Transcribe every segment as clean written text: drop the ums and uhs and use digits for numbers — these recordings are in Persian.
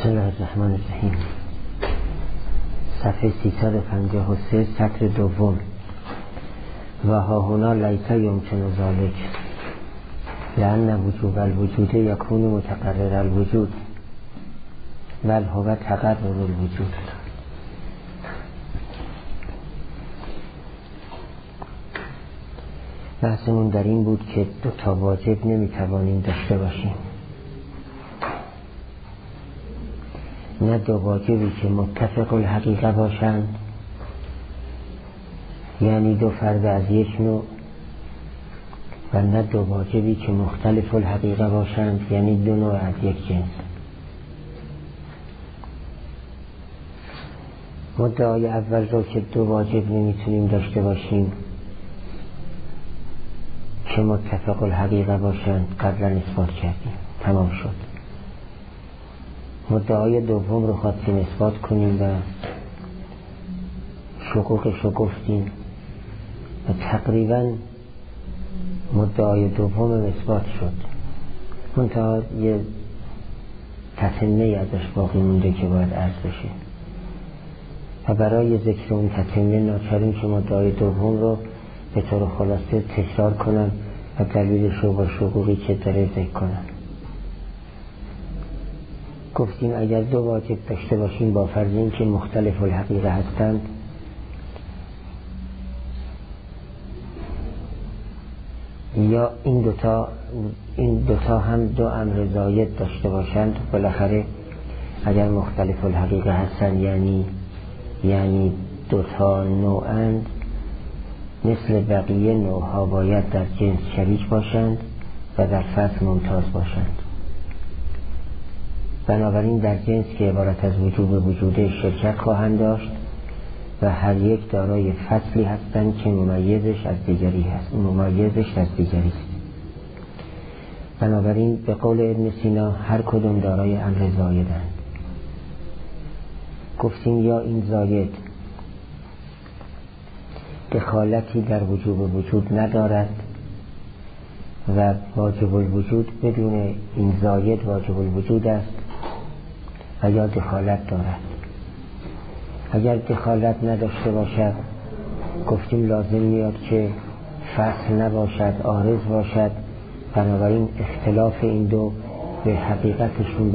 بسم الله الرحمن الرحیم. صفحه 353 سطر دوم. و ها هنا لیس یمکن ذلک لأن وجوب الوجود یکون متقرر الوجود بل هو تقرر الوجود. بحثمون در این بود که دو تا واجب نمیتوانیم داشته باشیم، نه دو واجبی که متفق الحقیقه باشند، یعنی دو فرد از یک نوع، و نه دو واجبی که مختلف الحقیقه باشند، یعنی دو نوع از یک جنس. مدعای اول رو که دو واجب نمیتونیم داشته باشیم که متفق الحقیقه باشند قبلا اثبات کردیم، تمام شد. مدعای دوم رو خواستیم اثبات کنیم و شقوقش رو گفتیم و تقریبا مدعای دوم اثبات شد، منتها یه تتمه ازش باقی مونده که باید عرض بشه و برای ذکر اون تتمه ناچاریم که مدعای دوم رو به طور خلاصه تکرار کنم و دلیلش رو با شقوقی که داره ذکر کنم. گفتیم اگر دو واجب داشته باشیم با فرض این که مختلف الحقیقه هستند، یا این دوتا هم دو امر زاید داشته باشند، بالاخره اگر مختلف الحقیقه هستند یعنی دوتا نوعند، مثل بقیه نوعها باید در جنس شریک باشند و در فصل ممتاز باشند. بنابراین در جنس که عبارت از وجوب وجوده شرکت خواهند داشت و هر یک دارای فصلی هستند که ممیزش از دیگری است. بنابراین به قول ابن سینا هر کدوم دارای امر زایدند. گفتیم یا این زاید دخالتی در وجوب وجود ندارد و واجب الوجود بدون این زاید واجب الوجود است، و یا دخالت دارد. اگر دخالت نداشته باشد گفتیم لازم میاد که فصل نباشد، عارض باشد. بنابراین اختلاف این دو به حقیقتشون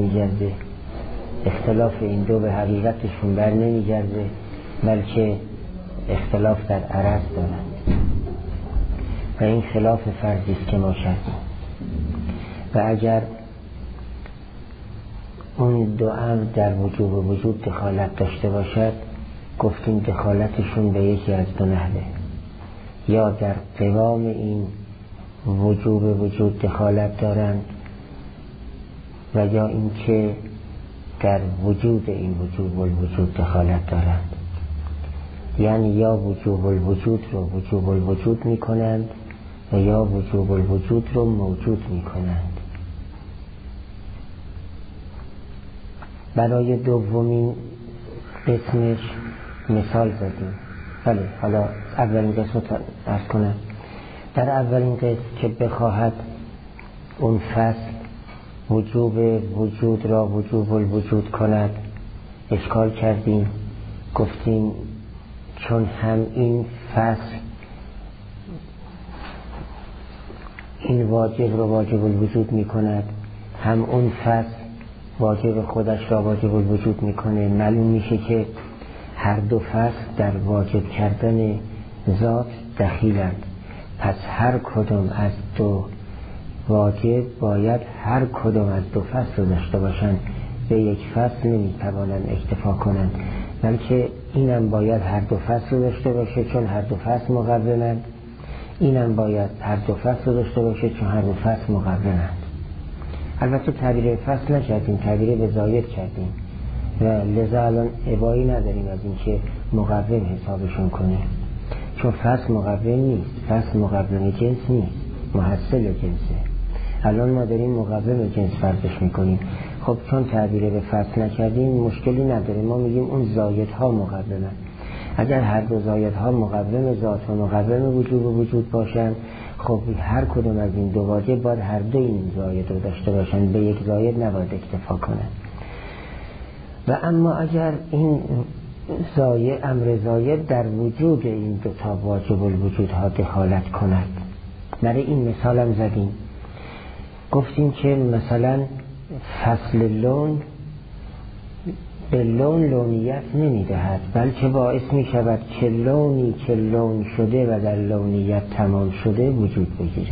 بر نمیگرده، بلکه اختلاف در عرض دارد و این خلاف فرضی است که ما کردیم. و اگر اون دو امر در وجوب وجود دخالت داشته باشد، گفتیم دخالتشون به یکی از دو نحوه: یا در قوام این وجوب وجود دخالت دارند و یا اینکه در وجود این وجوب الوجود دخالت دارند، یعنی یا وجوب الوجود رو وجوب الوجود می کنند و یا وجوب الوجود رو موجود می کنند. برای دومین قسمش مثال زدیم. بله، حالا اولین قسم رو عرض کنم. در اولین قسم که بخواهد اون فصل وجوب وجود را وجوب الوجود کند، اشکال کردیم. گفتیم چون هم این فصل این واجب را واجب الوجود می کند، هم اون فصل واجب خودش را واجب الوجود می کنه، معلوم میشه که هر دو فصل در واجب کردن ذات دخیلند. پس هر کدام از دو واجب باید هر کدام از دو فصل رو داشته باشند. به یک فصل نمیتوانند اکتفا کنند، بلکه اینم باید هر دو فصل رو داشته باشه چون هر دو فصل مقررند، اینم باید هر دو فصل رو داشته باشه چون هر دو فصل مقررند. البته تعبیر فصل نکردیم، تعبیر به زاید کردیم و لذا الان ابایی نداریم از اینکه مقرر حسابشون کنیم، چون فصل مقرر نیست، فصل مقرر جنس نیست، محصل جنسه. الان ما داریم مقرر جنس فرضش میکنیم. خب چون تعبیر به فصل نکردیم مشکلی نداره، ما میگیم اون زایدها مقررن. اگر هر دو زایدها مقرر ذات و مقرر وجود باشن، خب هر کدوم از این دو واجب باید هر دو این زاید رو داشته باشن، به یک زاید نباید اکتفا کنن. و اما اگر این امر زاید در وجود این دوتا واجب الوجودها دخالت کند، برای این مثالم زدیم، گفتیم که مثلا فصل لون به لون لونیت نمیدهد، بلکه باعث می شود که لونی که لون شده و در لونیت تمام شده وجود بگیره.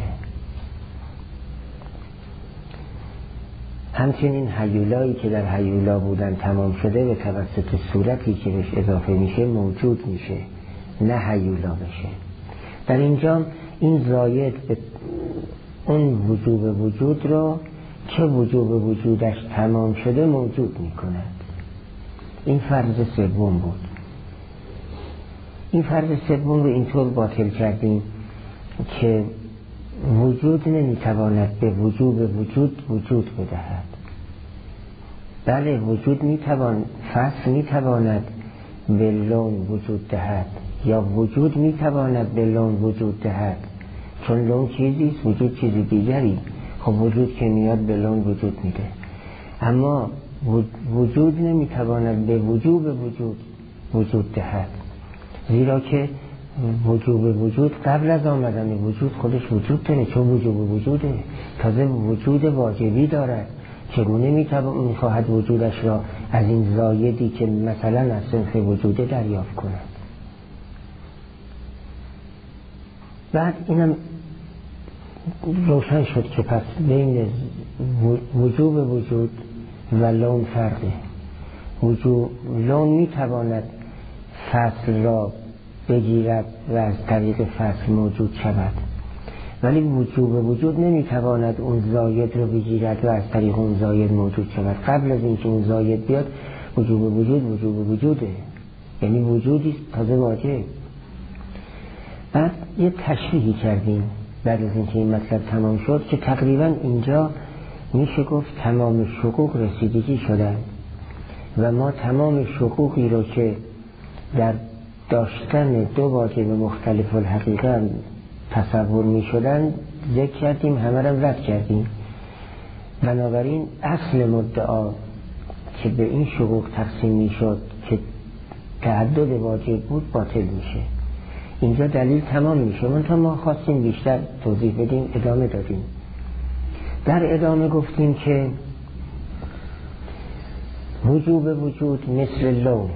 همچنین هیولایی که در هیولا بودن تمام شده به توسط صورتی که بهش اضافه میشه موجود میشه، نه هیولا بشه. در اینجا این زاید به اون وجوب وجود رو که وجوب وجودش تمام شده موجود میکند. این فرض سوم بود. این فرض سوم رو اینطور باطل کردیم که وجود نمیتواند به وجوب وجود بدهد. بله وجود فصل میتواند به لون وجود دهد، یا وجود میتواند به لون وجود دهد، چون لون چیزیست، وجود چیزی دیگری. خب وجود که میاد به لون وجود میده، اما وجود نمیتواند به وجوب وجود دهد، زیرا که وجوب وجود قبل از آمدن وجود خودش وجود داره، چون وجوب وجوده، تازه وجود واجبی دارد. چگونه میخواهد وجودش را از این زایدی که مثلا از صنف وجوده دریافت کند؟ بعد اینم روشن شد که پس بین وجوب وجود و لون فرقه. لون میتواند فصل را بگیرد و از طریق فصل موجود شود، ولی وجوب وجود نمیتواند اون زاید رو بگیرد و از طریق اون زاید موجود شود. قبل از اینکه اون زاید بیاد وجوب وجوده، یعنی وجودی تازه واجب. بعد یه تشریحی کردیم بعد از اینکه این مطلب تمام شد که تقریبا اینجا میشه گفت تمام شقوق رسیدگی شدن و ما تمام شقوقی رو که در داشتن دو واجب مختلف الحقیقه تصور می شدن ذکر کردیم، همه را رد کردیم. بنابراین اصل مدعا که به این شقوق تقسیم می شد که تعدد واجب بود باطل میشه. اینجا دلیل تمام میشه، منتها ما خواستیم بیشتر توضیح بدیم، ادامه دادیم. در ادامه گفتیم که وجوب وجود مثل لون،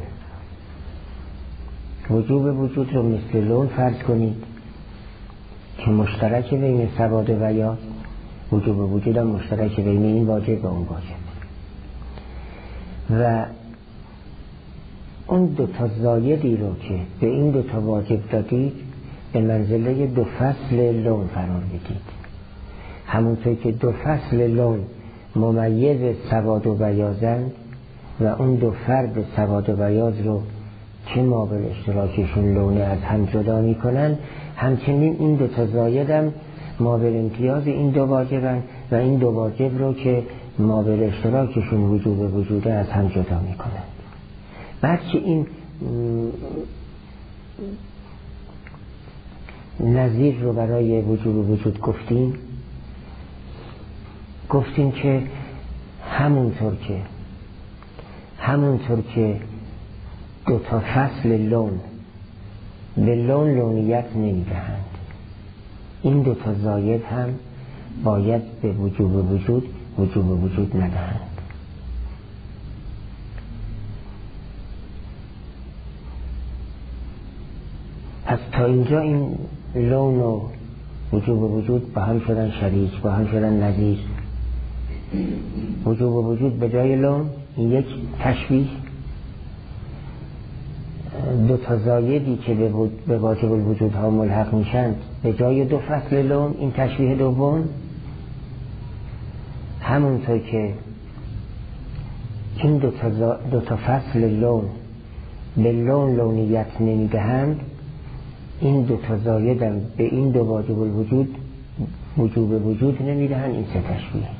وجوب وجود رو مثل لون فرض کنید که مشترک بین سواد و بیاض، وجوب وجود هم مشترک بین این واجب و اون واجب، و اون دوتا زایدی رو که به این دوتا واجب دادید به منزله دو فصل لون قرار بدید. همونطور که دو فصل لون ممیز سواد و بیاضند و اون دو فرد سواد و بیاض رو که مابل اشتراکشون لونه از هم جدا می کنن، همچنین این دوتا زاید هم مابل امتیاز این دو واجبن و این دو واجب رو که مابل اشتراکشون وجوب وجوده از هم جدا می کنن. بعد که این نظیر رو برای وجوب وجود گفتیم که همونطور که دو تا فصل لون به لون لونیت نمیدهند، این دو تا زاید هم باید به وجوب وجود ندهند. پس تا اینجا این لون و وجوب وجود با هم شدن شریک، با هم شدن نظیر. وجوب وجود به جای لون، این یک تشبیه. دو تا زایدی که به واجب الوجود ها ملحق میشن به جای دو فصل لون، این تشبیه دوم. همونطور که این دو تا فصل لون به لون لونیت نمیدهند، این دو تا زایدم به این دو واجب الوجود وجوب وجود نمیدهند. این سه تشبیه.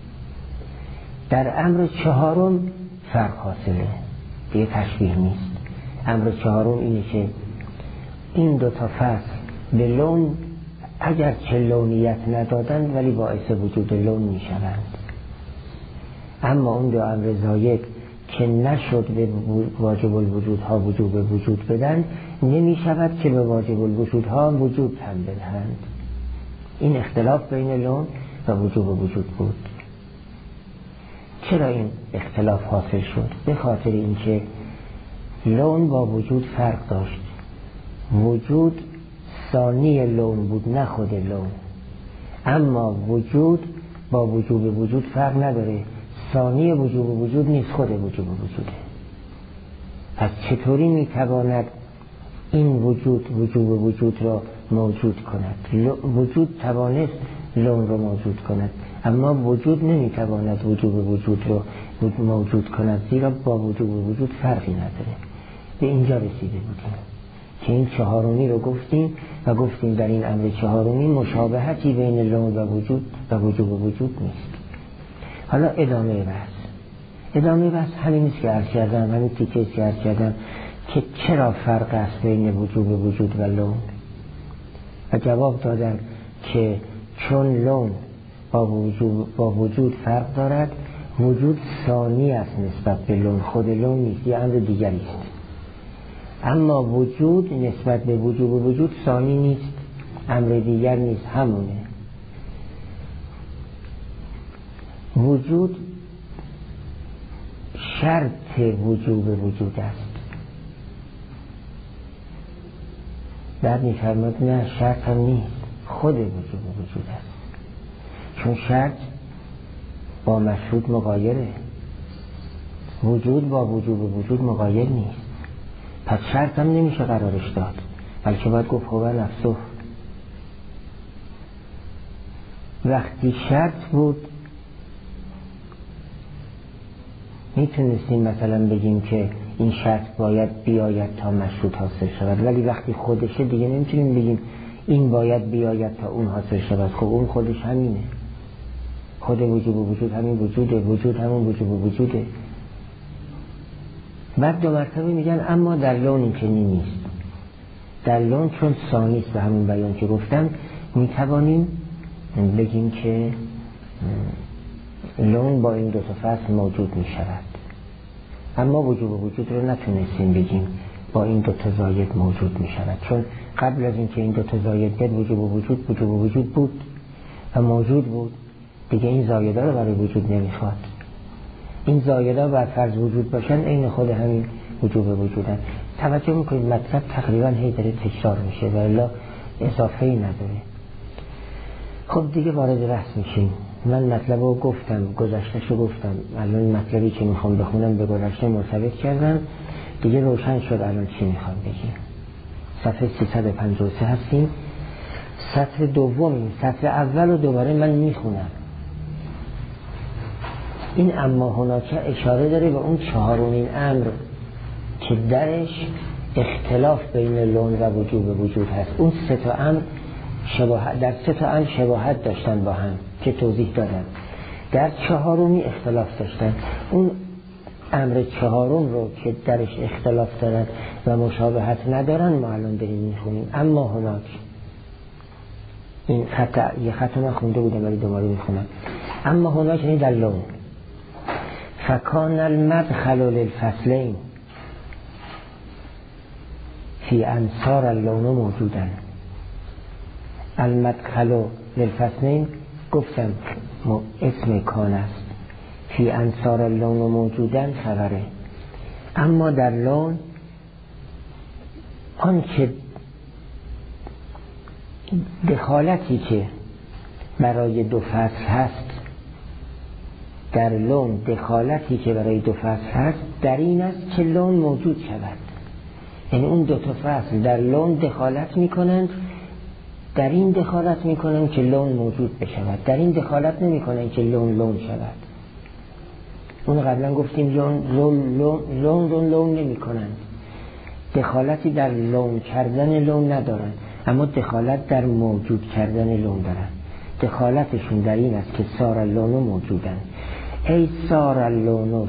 در امر چهارم فرق حاصله، دیگه تشبیه نیست. امر چهارم اینه که این دو تا فصل به لون اگر چه لونیت ندادند ولی باعث وجود لون میشوند، اما اون دو امر زاید که نشد به واجب الوجودها وجوب وجود بدن، نمی شود که به واجب الوجودها وجود هم بدهند. این اختلاف بین لون و وجوب وجود بود. چرا این اختلاف حاصل شد؟ به خاطر اینکه لون با وجود فرق داشت. وجود ثانی لون بود، نه خود لون. اما وجود با وجوب وجود فرق نداره. ثانی وجوب وجود نیست، خود وجوب وجوده. پس چطوری میتواند این وجوب وجود را موجود کند؟ وجود توانست لون را موجود کند، اما وجود نمیتواند وجوب وجود را موجود کند، زیرا با وجوب وجود فرقی نداره. به اینجا رسیده بودیم که این چهارمی رو گفتیم و گفتیم در این امر چهارمی مشابهتی بین لون و وجود و وجوب وجود نیست. حالا ادامه بحث همین است که عرض کردم، همین تیکه که عرض کردم که چرا فرق است بین وجوب وجود و لون، و جواب دادم که چون لون با وجود فرق دارد، وجود ثانی است نسبت به لون، خود لون نیست، یه امر دیگری است. اما وجود نسبت به وجوب وجود ثانی نیست، امر دیگر نیست، همونه. وجود شرط وجوب وجود است. بعد می‌فرماید نه، شرط هم نیست، خود وجوب وجود است. چون شرط با مشروط مغایره، وجود با وجوب وجود مغایر نیست. پس شرط هم نمیشه قرارش داد، بلکه باید گفت هو نفسه. وقتی شرط بود میتونستیم مثلا بگیم که این شرط باید بیاید تا مشروط حاصل شود، ولی وقتی خودشه دیگه نمیتونیم بگیم این باید بیاید تا اون حاصل شود. خب اون خودش همینه، خود وجوب وجود همین وجوده، وجود همون وجوب وجوده. بعد دو مرتبه میگن اما در لون این چنین نیست. در لون چون ثانی است، به همون بیان که گفتم میتوانیم بگیم که لون با این دو تا فصل موجود میشود، اما وجوب وجود رو نتونستیم بگیم با این دو تا زاید موجود میشود، چون قبل از اینکه این دو تا زاید بیاد وجوب وجود بود و موجود بود. دیگه این زایدها رو برای وجود نمیخواد. این زایدها بر فرض وجود باشن عین خود همین وجوب وجودن. توجه میکنید مطلب تقریبا هی داره تکرار میشه و الا اضافه ای نداره. خب دیگه وارد بحث میشیم. من مطلب رو گفتم، گذشته‌ش رو گفتم، الان مطلبی که میخوام بخونم به گذشته مرتبط کردم، دیگه روشن شد الان چی میخوام بگیم. صفحه 353 هستیم، سطر دوم. سطر اول رو دوباره من میخونم. این اما هناکه اشاره داره به اون چهارمین امر که درش اختلاف بین لون و وجوب وجود هست. اون سه تا امر در سه تا امر شباهت داشتن با هم که توضیح دادم، در چهارمی اختلاف داشتن. اون امر چهارم رو که درش اختلاف دارن و مشابهت ندارن ما الان داریم میخونیم. اما هناک، این یه خط من خونده بودم ولی دوباره میخونم. اما هناک یعنی در لون. فکان المدخل للفصلین فی انصار اللون موجودن. المدخل للفصلین گفتم اسم کان است، فی انصار اللون موجودن خبره. اما در لون آن که دخالتی که برای دو فصل هست، در لون دخالتی که برای دو فصل هست در این است که لون موجود شود. یعنی اون دو تا فصل در لون دخالت میکنند، در این دخالت میکنند که لون موجود بشود، در این دخالت نمیکنند که لون شود. اون قبلا گفتیم لون نمیکنند، دخالتی در لون کردن لون ندارند، اما دخالت در موجود کردن لون دارند. دخالتشون در این است که صار اللون موجودن، ای صار اللون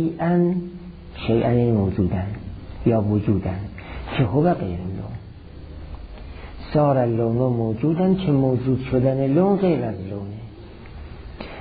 شیئن موجودن یا وجودن که هو غیر اللون. صار اللون موجودن که موجود شدن لون غیر از لونه.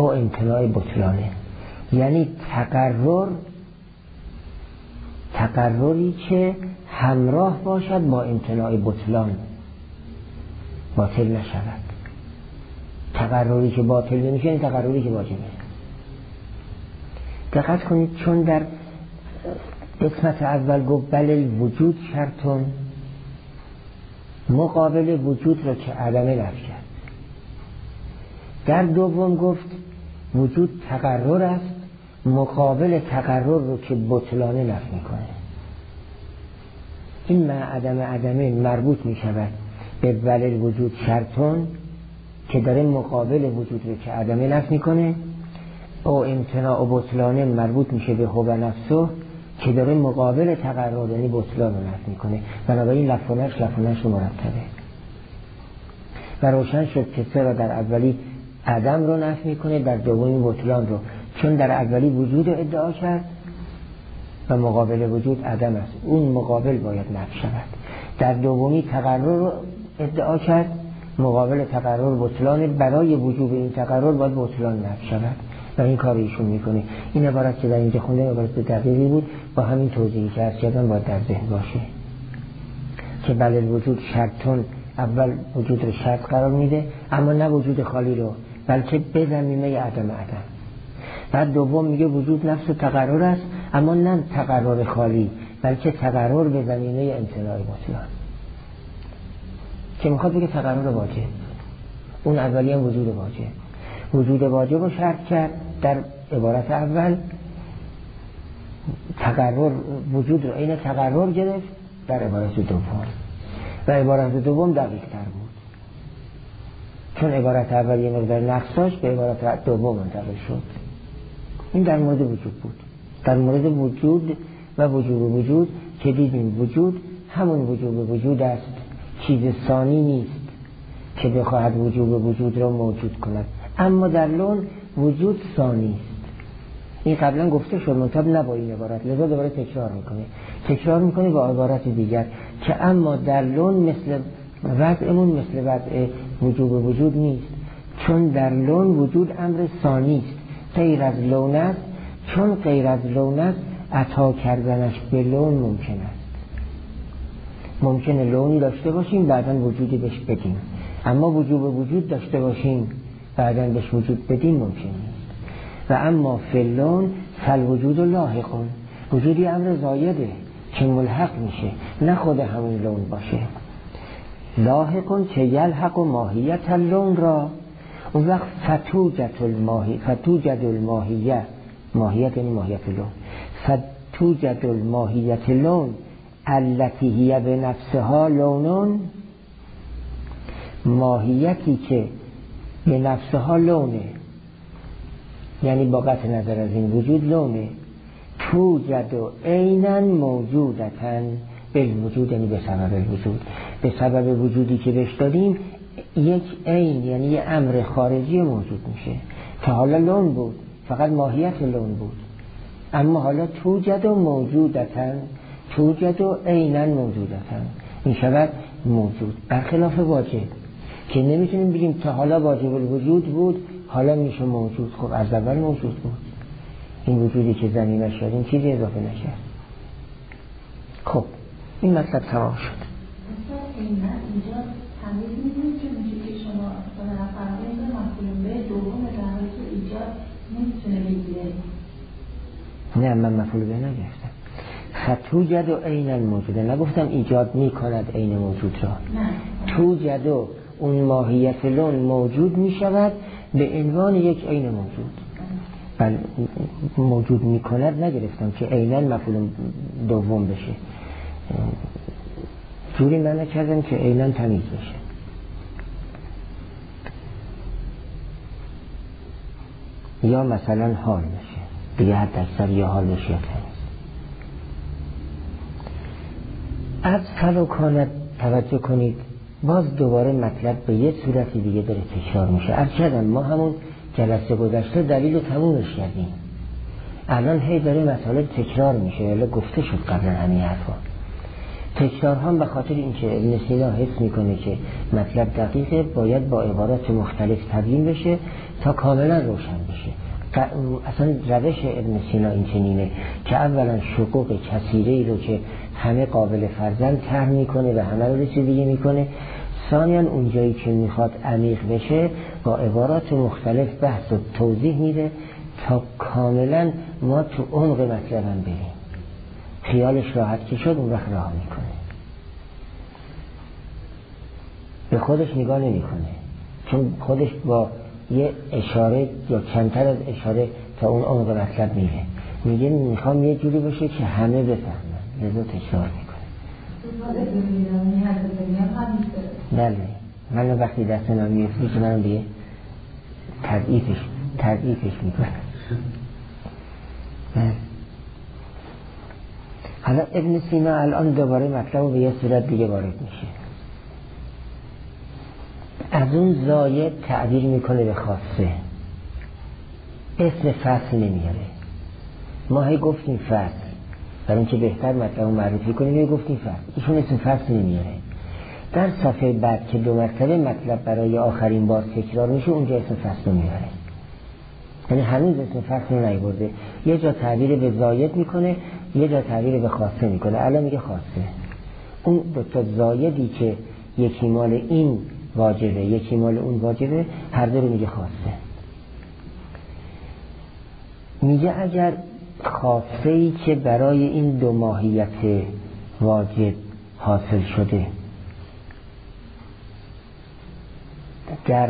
با امتناع بطلانه. یعنی تقرری که همراه باشد با امتناع بطلان، باطل نشود. تقرری که باطل نمیشه این تقرری که واجبه. دقت کنید چون در قسمت اول گفت بل وجود شرطون، مقابل وجود را که عدمه نفی کرد. در دوم گفت وجود تقرر است، مقابل تقرر رو که بطلانه نفی میکنه. این مع عدمه مربوط میشود به بل وجود شرطون که داره مقابل وجود رو که عدمه نفی میکنه، او امتناع و بطلانه مربوط میشه به هو نفسه که داره مقابل تقرر یعنی بطلان رو نفی میکنه. بنابراین لفظ رو مرتبه و روشن شد که چرا در اولی عدم رو نفی میکنه، در دومی بطلان رو. چون در اولی وجود رو ادعا کرد و مقابل وجود عدم است، اون مقابل باید نفی شود. در دومی تقرر رو ادعا کرد، مقابل تقرر بطلان، برای وجود این تقرر باید بطلان نفی شود و این کار ایشون میکنه. این عبارت که در اینجا خونده عبارت دقیقی بود، با همین توضیحی که عرض کردم باید در ذهن باشه که بل وجود شرطون اول وجود رو شرط قرار میده، اما نه وجود خالی رو، بلکه به زمینه عدم. بعد دوم میگه وجود نفس تقرر است، اما نه تقرر خالی، بلکه تقرر به زمینه امتناع بطلان، که میخواد بگه تقرر واجب. اون اولی هم وجود واجب. وجود واجب رو شرط کرد در عبارت اول، تقرر وجود رو این تقرر گرفت در عبارت دوم و عبارت دوم دقیق تر بود، چون عبارت اول یه مقدار نقص داشت، به عبارت دوم منتقل شد. این در مورد وجود بود. در مورد وجود و وجود که دیدیم وجود همون وجود است، چیز ثانی نیست که بخواهد وجود را موجود کند. اما در لون وجود ثانی است. این قبلا گفته شد، منتها نه با این عبارت، لذا دوباره تکرار میکنه با عبارت دیگر که اما در لون مثل وضع وجود نیست، چون در لون وجود امر ثانی است، غیر از لون است. چون غیر از لون است عطا کردنش به لون ممکن است. ممکنه لونی داشته باشیم بعداً وجودی بهش بدیم، اما وجود داشته باشیم بعداً بهش وجود بدیم ممکن نیست. و اما فلون فالوجود لاحقون، وجودی امر زایده که ملحق میشه، نه خود همون لون باشه. لاحقون که یلحق و ماهیت اللون را، اون وقت فتوجد الماهیت، ماهیت یعنی ماهیت لون، فتوجد الماهیت لون التي هي به نفسها لونون، ماهیتی که به نفسها لونه، یعنی با قطع نظر از این وجود لونه، توجد عیناً موجودتاً بالوجود، یعنی به سبب الوجود، به سبب وجودی که بهش دادیم یک عین یعنی یه امر خارجی موجود میشه که حالا لون بود، فقط ماهیت لون بود، اما حالا توجد و موجودتاً، توجد و عیناً موجودتاً این شود موجود، برخلاف واجب که نمیتونیم بگیم تا حالا واجب الوجود بود حالا میشه موجود. خب از اول موجود بود، این وجودی که زمینش شد این چیزی اضافه نشد. خب این مطلب تمام شد. اینجا تمیز میدونید که میشه که شما فرمایید مفهوم به دوم در حالی که ایجاد نمیتونه بگیره. نه من مفعول به نگفتم. فتوجد و عین الموجوده، نگفتم ایجاد میکند عین موجود را. توجد و اون ماهیت لون موجود میشود به عنوان یک عین موجود. بل موجود میکند نگرفتم که عیناً مفعول دوم بشه، جوری من نکردم که عیناً تمیز بشه. یا مثلا حال بشه دیگه، حد اکثر یا حال بشه یا تمیز. از فلوکانت توجه کنید، باز دوباره مطلب به یه صورتی دیگه داره تکرار میشه. عرض کردم ما همون جلسه گذشته دلیل تمومش کردیم، الان هی داره مطالب تکرار میشه، یا گفته شد قبلا همین حرفا. تکرار هم به خاطر اینکه ابن سینا حس میکنه که مطلب دقیقه، باید با عبارات مختلف تبیین بشه تا کاملا روشن بشه. اصلا روش ابن سینا این چنینه که اولا شقوق کثیره‌ای رو که همه قابل فرزند طرح میکنه و همه رو رسیدگی میکنه، ثانیاً اونجایی که میخواد عمیق بشه با عبارات مختلف بحث و توضیح میده تا کاملا ما تو عمق مطلب هم بریم. خیالش راحت که شد اون وقت راه میکنه، به خودش نگاه نمیکنه، چون خودش با یه اشاره یا کمتر از اشاره تا اون عمق مطلب میره. میگه میخوام یه جوری باشه که همه بفهمن، لذا تکرار میکنه. بله، من وقتی دست من میفتی که منم دیگه تضعیفش میکنه. حالا ابن سینا الان دوباره مطلب رو به یه صورت دیگه وارد میشه. از اون زاید تعبیر میکنه به خاصه، اسم فصل نمیاره. ما هی گفتیم فصل، برای اینکه بهتر مطلب رو معرفی کنیم هی گفتیم فصل، ایشون اسم فصل نمیاره. در صفحه بعد که 2 مرتبه مطلب برای آخرین بار تکرار میشه اونجا اسم فصل رو میاره. یعنی هنوز اسم فصل رو نیورده، یه جا تعبیر به زاید میکنه، یه جا تعبیر به خاصه میکنه. الان میگه خاصه. اون 2 تا زایدی که یکی مال این واجبه یکی مال اون واجبه، هر دو رو میگه خاصه. میگه اگر خاصه ای که برای این 2 ماهیت واجب حاصل شده در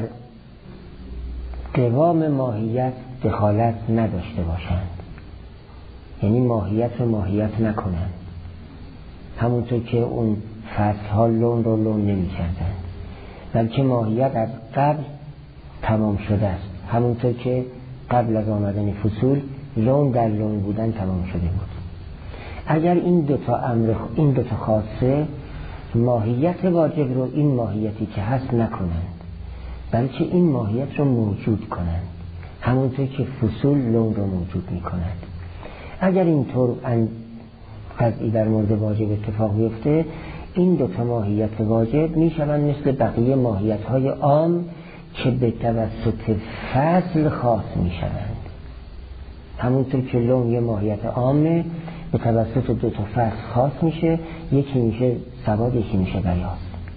دوام ماهیت دخالت نداشته باشند، یعنی ماهیت رو ماهیت نکنند، همونطور که اون فصل ها لون رو لون نمی کردن، بلکه ماهیت از قبل تمام شده است، همونطور که قبل از آمدن فصول لون در لون بودن تمام شده بود. اگر این 2 تا امر، این 2 تا خاصه ماهیت واجب رو این ماهیتی که هست نکنند، بلکه این ماهیت رو موجود کنند، همونطور که فصول لون رو موجود می کنند. اگر اینطور قضیه در مورد واجب اتفاق بیفته، این 2 تا ماهیت واجب می شوند مثل بقیه ماهیت های عام که به توسط فصل خاص می شوند. همونطور که لون یه ماهیت عامه به توسط 2 تا فصل خاص میشه، یکی میشه سواد یکی میشه بیاض.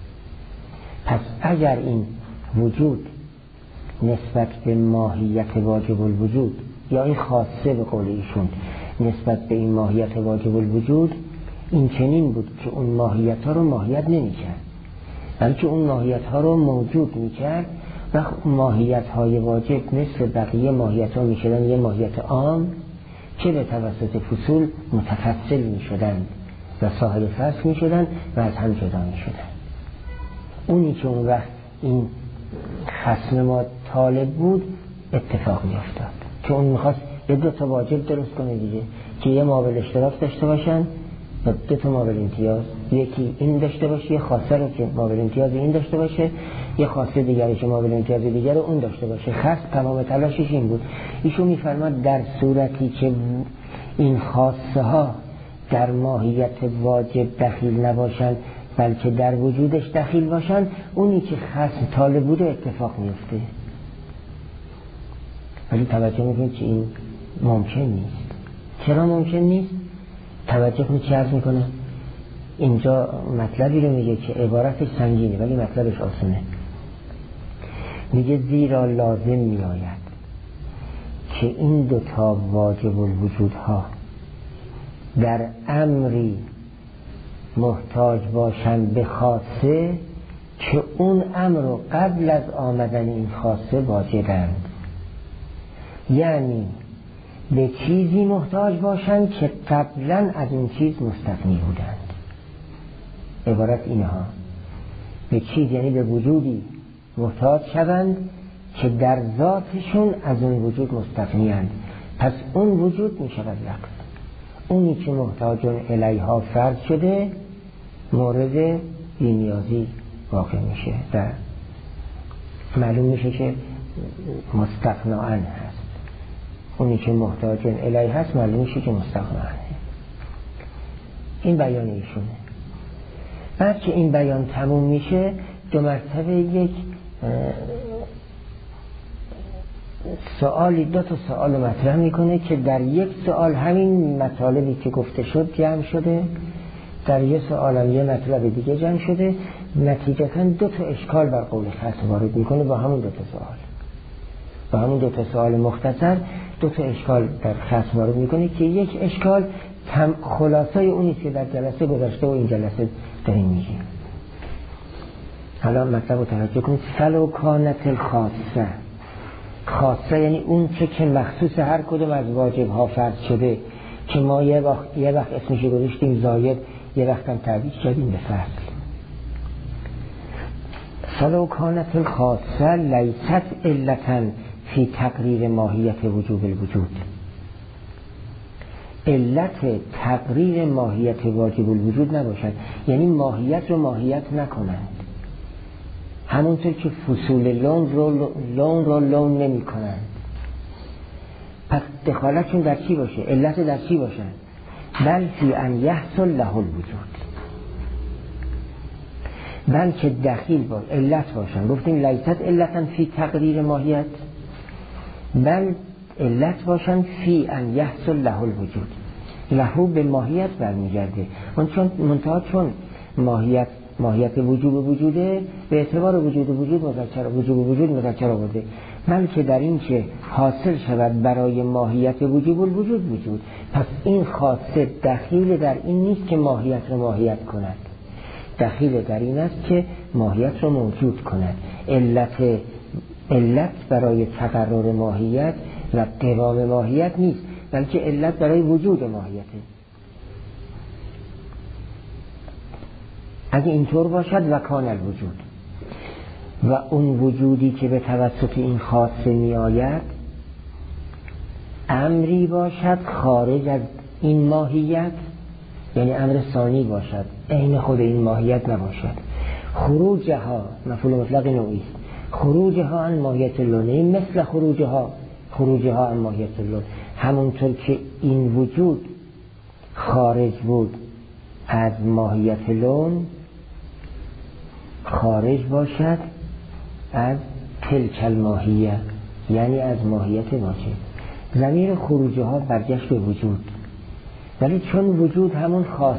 پس اگر این وجود نسبت به ماهیت واجب الوجود یا این خاصه به قول ایشون نسبت به این ماهیت واجب الوجود این چنین بود که اون ماهیت ها رو ماهیت نمی کرد، بلکه اون ماهیت ها رو موجود می کرد و ماهیت های واجب مثل بقیه ماهیت ها می شدن یه ماهیت عام که به توسط فصول متفصل می شدن و صاحب فصل می شدن و از هم جدا می شدن. اونی که اون وقت این خصم ما طالب بود اتفاق می افتاد که اون میخواست یه 2 تا واجب درست کنه دیگه، که یه مابل اشتراک داشته باشن و 2 تا مابل امتیاز، یکی این داشته باشه، یه خاصه رو که مابل امتیاز این داشته باشه، یه خاصه دیگری که مابل امتیاز دیگر رو اون داشته باشه. خاص تمام تلاشش این بود. ایشون میفرماد در صورتی که این خاصه ها در ماهیت واجب دخیل نباشن بلکه در وجودش دخیل باشن، اونی که خصم طالب بوده اتفاق میفته. ولی توجه میکنید که این ممکن نیست. چرا ممکن نیست؟ توجه کنید چه عرض میکنه. اینجا مطلبی رو میگه که عبارتش سنگینه ولی مطلبش آسونه. میگه زیرا لازم میآید که این 2 تا واجب الوجودها در امری محتاج باشند به خاصه که اون امر رو قبل از آمدن این خاصه واجدند، یعنی به چیزی محتاج باشند که قبلا از این چیز مستغنی بودند. عبارت اینها، به چیز یعنی به وجودی محتاج شوند که در ذاتشون از اون وجود مستغنی‌اند، پس اون وجود می شود لفظ. اونی که محتاجون الیها فرض شده مورد بی‌نیازی واقع میشه و معلوم میشه که مستغناً هست. اونی که محتاجون الیه هست معلوم میشه که مستغناً. این بیان ایشونه. بعد که این بیان تموم میشه 2 مرتبه یک سوالی 2 تا سوال مطرح میکنه که در یک سوال همین مطالبی که گفته شد جمع شده، در یک سوال هم یه مطلب دیگه جمع شده، نتیجتاً 2 تا اشکال بر قول خصم وارد میکنه با همون 2 تا سوال. با همون 2 تا سوال مختصر 2 تا اشکال در خصم وارد میکنه که یک اشکال خلاصای اونیست که در جلسه گذشته و این جلسه داریم میگیم. حالا مطلب رو توجه کنید. فلو کانت الخاصه، خاصه یعنی اون که مخصوص هر کدوم از واجب ها فرض شده که ما یه وقت اسمش رو گذاشتیم زاید، یه وقت هم تعبیر کردیم به فصل. فلو کانت الخاصه لیست علتا فی تقریر ماهیت وجوب الوجود. علت تقریر ماهیت واجب الوجود نباشد، یعنی ماهیت رو ماهیت نکنند، همونطور که فصول لون رو لون نمی کنند. پس دخالتشون در چی باشه؟ علت در چی باشن؟ بل فی ان یحصل له الوجود، بلکه دخیل با علت باشن. گفتیم لیست علتا فی تقریر ماهیت، بل علت باشن فی ان یحصل له الوجود. له به ماهیت برمیگرده، منتها چون ماهیت وجوب وجوده، به اعتبار وجود مذکر آورده، بلکه در این که حاصل شود برای ماهیت وجوب وجود. پس این خاصه دخیل در این نیست که ماهیت رو ماهیت کند، دخیل در این است که ماهیت رو موجود کند. علت برای تقرر ماهیت و قوام ماهیت نیست، بلکه علت برای وجود ماهیته. اگه اینطور باشد و کان الوجود، و اون وجودی که به توسط این خاصه می آید امری باشد خارج از این ماهیت، یعنی امر ثانی باشد، عین خود این ماهیت نباشد. خروجها مفعول مطلق نوعی است، خروجها عن ماهیت لونه مثل خروجها عن ماهیت لون، همونطور که این وجود خارج بود از ماهیت لون، خارج باشد از تلک الماهیه، یعنی از ماهیت واجب. ضمیر خروجها برگشت به وجود، ولی چون وجود همون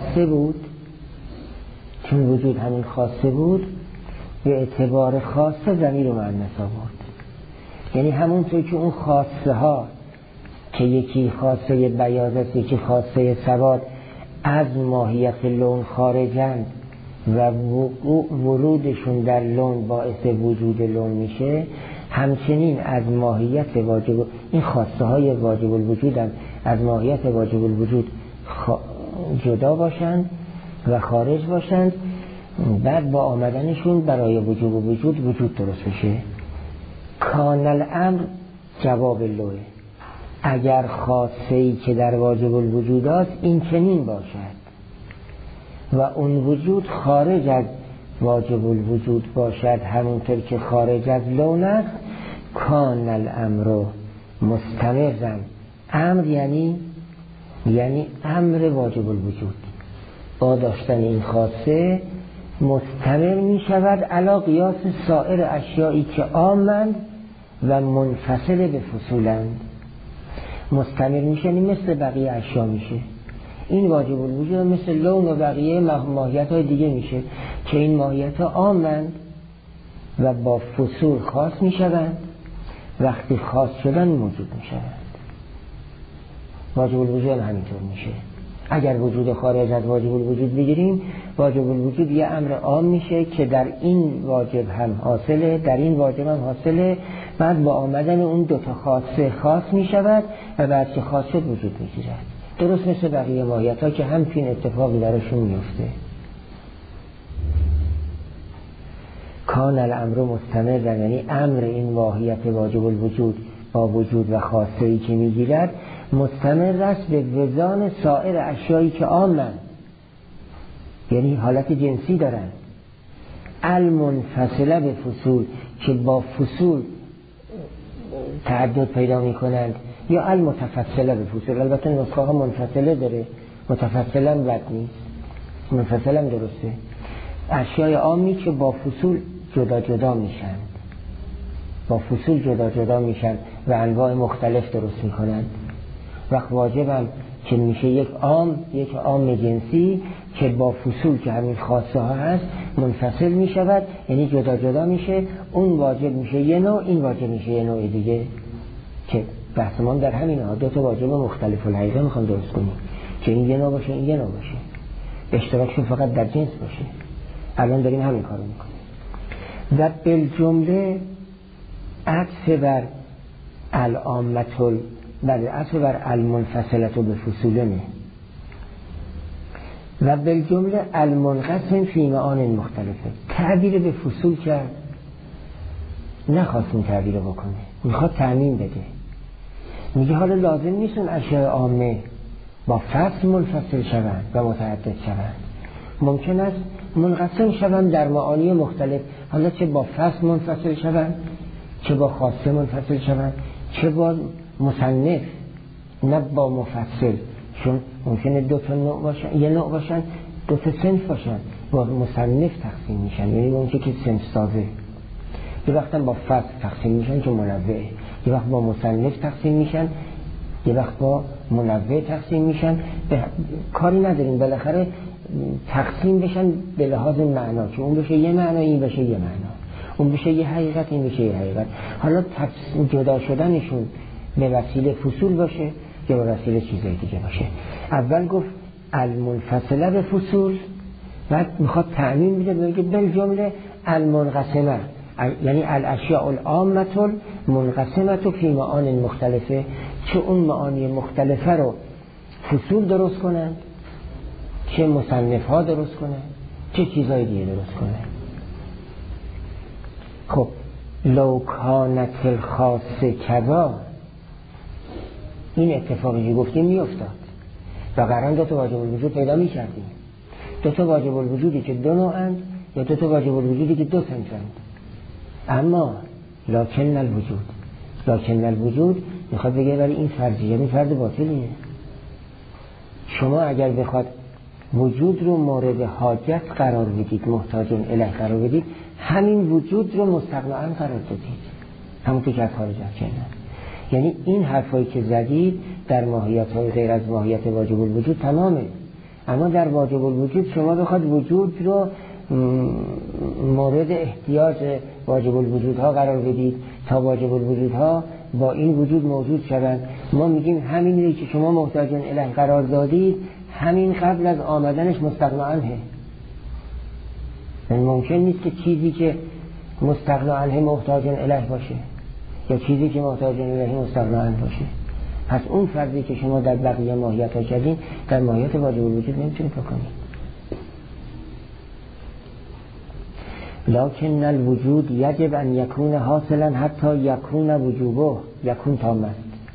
خاصه بود به اعتبار خاصه ضمیر مؤنث آورد. یعنی همونطور که اون خاصه ها که یکی خاصه بیاض است، یکی خاصه سواد، از ماهیت لون خارجند و ورودشون در لون باعث وجود لون میشه، همچنین از ماهیت واجب این خاصه های واجب الوجود هم از ماهیت واجب الوجود جدا باشند و خارج باشند، بعد با آمدنشون برای وجود درست بشه. کان الامر جواب لوه، اگر خاصه‌ای که در واجب الوجود است این چنین باشد و اون وجود خارج از واجب الوجود باشد همونطور که خارج از لون است، کان الامر مستمرن. امر یعنی امر واجب الوجود با داشتن این خاصه مستمر می شود علی قیاس سایر اشیایی که عامند و منفصل به فصولند. مستمر میشه، یعنی مثل بقیه اشیا میشه. این واجب الوجود مثل لون و بقیه ماهیت های دیگه میشه که این ماهیت ها عامند و با فصول خاص میشوند، وقتی خاص شدن موجود میشوند. واجب الوجود همینطور میشه. اگر وجود خارج از واجب الوجود بگیریم، واجب الوجود یه امر عام میشه که در این واجب هم حاصله، در این واجب هم حاصله، بعد با آمدن اون 2 تا خاصه خاص میشود و بعد که خاص شد وجود میگیرد. درست مثل بقیه ماهیت ها که همچین اتفاقی درشون میفته. کان الامر مستمر، یعنی امر این ماهیت واجب الوجود با وجود و خاصه‌ای که میگیرد مستمر است به وزان سایر اشیایی که عامند، یعنی حالت جنسی دارند. المنفصله به فصول که با فصول تعدد پیدا میکنند، یا المتفصله به فصول. البته نسخه ها منفصله داره، متفصله هم بد نیست، منفصله هم درسته. اشیای عامی که با فصول جدا جدا میشن، با فصول جدا جدا میشن و انواع مختلف درست میکنن. وقت واجبم که میشه یک عام جنسی که با فصول که همین خاصه ها هست منفصل میشود، یعنی جدا جدا میشه. اون واجب میشه یه نوع، این واجب میشه یه نوع دیگه، که بحثمان در همین ها دو تا واجب مختلف الحقیقه میخوام درست کنیم که این یه نوع باشه این یه نوع باشه، اشتراکشون فقط در جنس باشه. الان داریم همین کارو میکنیم. و بالجمله عطف بر العامة بله عطف بر المنفصلة به فصولنه و بالجمله المنقسم فی معان مختلفه. تعبیر به فصول کرد، نخواست این تعبیر رو بکنه، میخواد تعمیم بده. میگه حالا لازم نیست اون اشیاء عامه با فصل منفصل شوند و متعدد شوند، ممکن است منقسم شوند در معانی مختلف، حالا چه با فصل منفصل شوند، چه با خاصه منفصل شوند، چه با مصنف نه با مفصل، چون ممکنه دو تا نوع باشن، یه نوع باشن، دو تا صنف باشن، با مصنف تقسیم میشن، یعنی اون که صنف سازه. یه وقت با فصل تقسیم میشن که منوعه، یه وقت با مصنف تقسیم میشن، یه وقت با منوع تقسیم میشن. کاری نداریم، بالاخره تقسیم بشن به لحاظ معنا، که اون بشه یه معنا این بشه یه معنا، اون بشه یه حقیقت این بشه یه حقیقت. حالا جدا شدنشون به وسیله فصول باشه یا به وسیله چیزای دیگه باشه. اول گفت المنفصله به فصول، بعد میخواد تعمیم بده بگه بالجمله المنقسمه، یعنی الاشیاء العامه منقسمه فی معان مختلفه، چه اون معانی مختلفه رو فصول درست کنن، چه مصنف ها درست کنن، چه چیزای دیگه درست کنن. خب لو کانت الخاصه کذا، این اتفاقی که گفتیم میافتاد و قرار دو تا واجب الوجود پیدا میکردیم، دو تا واجب الوجودی که دو نوعند یا دو تا واجب الوجودی که دو صنفند. اما لکن الوجود میخواد بگه ولی این فرضیه، یعنی فرض باطلیه. شما اگر بخواد وجود رو مورد حاجت قرار بدید، محتاجون الیه قرار بدید، همین وجود رو مستغناً قرار دادید، همونطور که از خارج کردن. یعنی این حرفایی که زدید در ماهیت‌های غیر از ماهیت واجب الوجود تمامه، اما در واجب الوجود شما بخواد وجود رو مورد احتیاج واجب الوجودها قرار بدید تا واجب الوجودها با این وجود موجود شوند. ما میگیم همین که شما محتاجون الیه قرار دادید، همین قبل از آمدنش مستغنا عنه. ممکن نیست که چیزی که مستغنا عنه محتاجون الیه باشه یا چیزی که محتاجون الیه مستغنا عنه باشه. پس اون فرضی که شما در بقیه ماهیت ها کردین در ماهیت واجب الوجود نمیتونید بکنید. لکن الوجود یجب ان یکون حاصلا حتی یکون وجوبه یکون تامه.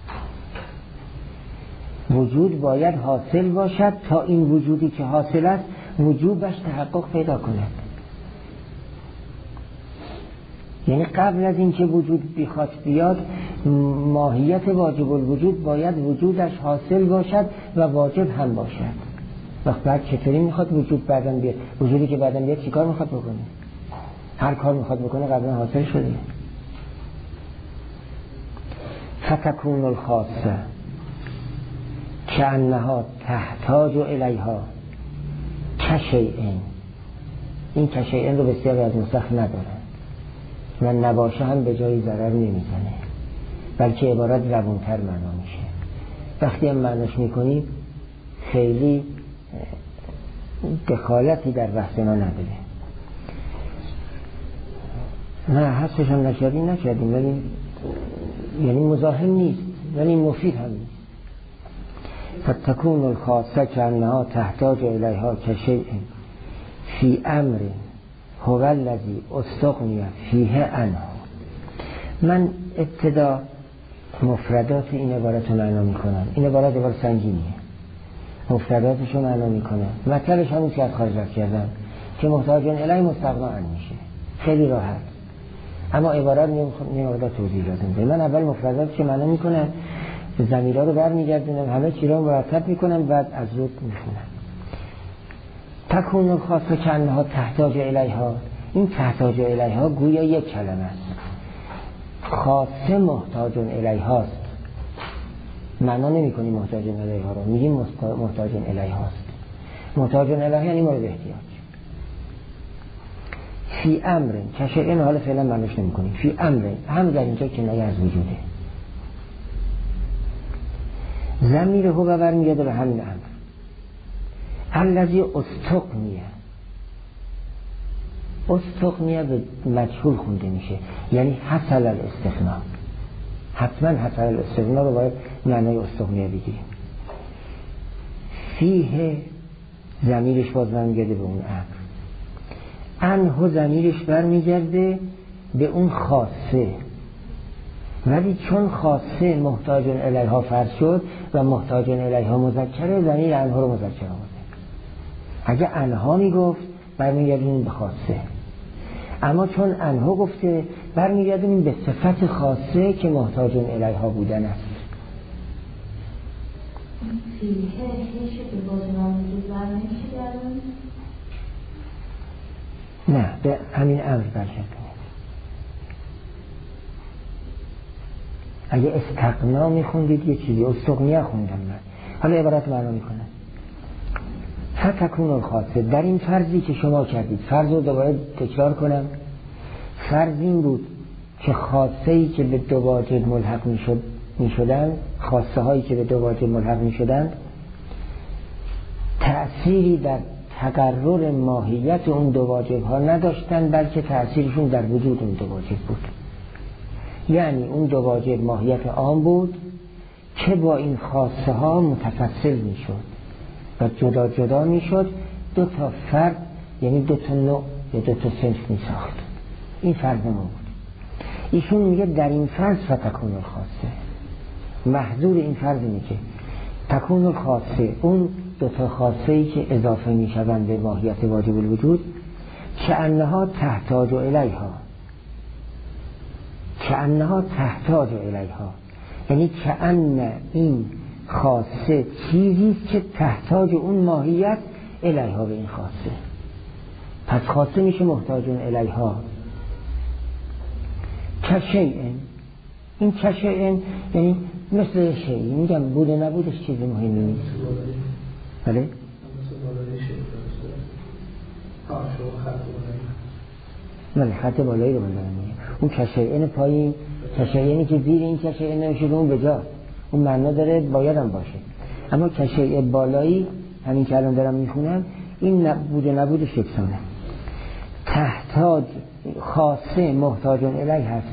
وجود باید حاصل باشد تا این وجودی که حاصل است وجوبش تحقق پیدا کند. یعنی قبل از اینکه وجود بخواد بیاد، ماهیت واجب الوجود باید وجودش حاصل باشد و واجب هم باشد. وقت بعد چطوری میخواد وجود بعداً بیاد؟ وجودی که بعداً بیاد چیکار میخواد بکنه؟ هر کار میخواد بکنه قبلا حاصل شده. فتکون الخاصه کأنها تحتاج الیها کشیئن. این کشیئن رو بسیاری از نسخ ندارن و نباشه هم به جای ضرر نمیزنه، بلکه عبارت روانتر معنا میشه. وقتی هم معناش میکنی خیلی دخالتی در بحث ما نداره. نه حسش هم نکردیم ولی یعنی مزاحم نیست ولی مفید هم نیست. فتکون الخاصه کأنها تحتاج الیها کشیء فی امر هو الذی استغنی فیه عنها. من ابتدا مفردات این عبارت رو معنا میکنم. این عبارت سنگینیه، مفرداتش رو معنا میکنم، مطلبش همون که از خارج کردم که محتاجون الیه مستغنا عنه میشه، خیلی راحت. اما عبارت نمی‌خواد توضیح لازم. من اول مفرداتش رو معنا میکنم، ضمیرها رو برمیگردونم، همه چی رو مرتب میکنم، بعد از رود میخونم. تکون الخاصه کنها تحتاج الیها، این تحتاج الیها گویا یک کلمه است. خاصه محتاج الیهاست، معنا نمی کنیم محتاج الیها رو، میگیم محتاج الیهاست. محتاج الیها یعنی مورد احتیاج. فی امر کشیء، حالا فعلا معنیش نمی کنیم. فی امر هم در اینجا کنایه از وجوده. ضمیر هو برمیگرده به همین امر. الذی استغنیه به مجهول خونده میشه، یعنی حصل الاستغنا. حتما حصل الاستغنا رو باید معنای استغنیه بگیریم. فیه ضمیرش باز برمیگرده به اون امر. انه ضمیرش برمیگرده به اون خاصه، ولی چون خاصه محتاج الیها فرض شد و محتاج الیها مذکره، ضمیر انه رو مذکر آورده. اگه انها میگفت برمیگردیم به خاصه، اما چون انها گفته برمیگردیم به صفت خاصه که محتاج الیها بودن است. نه، به همین امر برگردیم. اگه استغنا میخوندید یه چیزی، استغنیه خوندم من، حالا عبارت معنا میکنم. فتکون الخاصه، در این فرضی که شما کردید، فرض رو دوباره تکرار کنم. فرض این بود که خاصه‌ای که به دو واجب ملحق میشدن، خاصه هایی که به دو واجب ملحق میشدن تأثیری در تقرر ماهیت اون دو واجب ها نداشتن، بلکه تأثیرشون در وجود اون دو واجب بود. یعنی اون دو واجب ماهیت عام بود که با این خاصه ها متفصل میشد و جدا جدا میشد، دو تا فرد یعنی دو تا نوع یا دو تا صنف میساخت. این فرض ما بود. ایشون میگه در این فرض فتکون الخاصه، محذور این فرض اینه که تکون الخاصه، اون دو تا خاصه ای که اضافه میشوند به ماهیت واجب الوجود، که انها تحتاج الیها، که انها تحتاج الیها، یعنی که ان این خاصه چیزی که تحتاج اون ماهیت الیها، به این خاصه. پس خاصه میشه محتاجون الیها. کشیء، این کشیء یعنی مثل شیء، میگم بوده نبودش چیز مهمی نیست. بله؟ بله، خط بالایی رو من دارم میگم. اون کشیء پایین، کشیء که زیر این کشیء نمیشه، اون بجاست، اون معنا داره، باید هم باشه. اما کشیء بالایی، همین که الان دارم میخونم، این بوده نبودش یکسانه. تحتاج خاصه محتاجون الیه هست،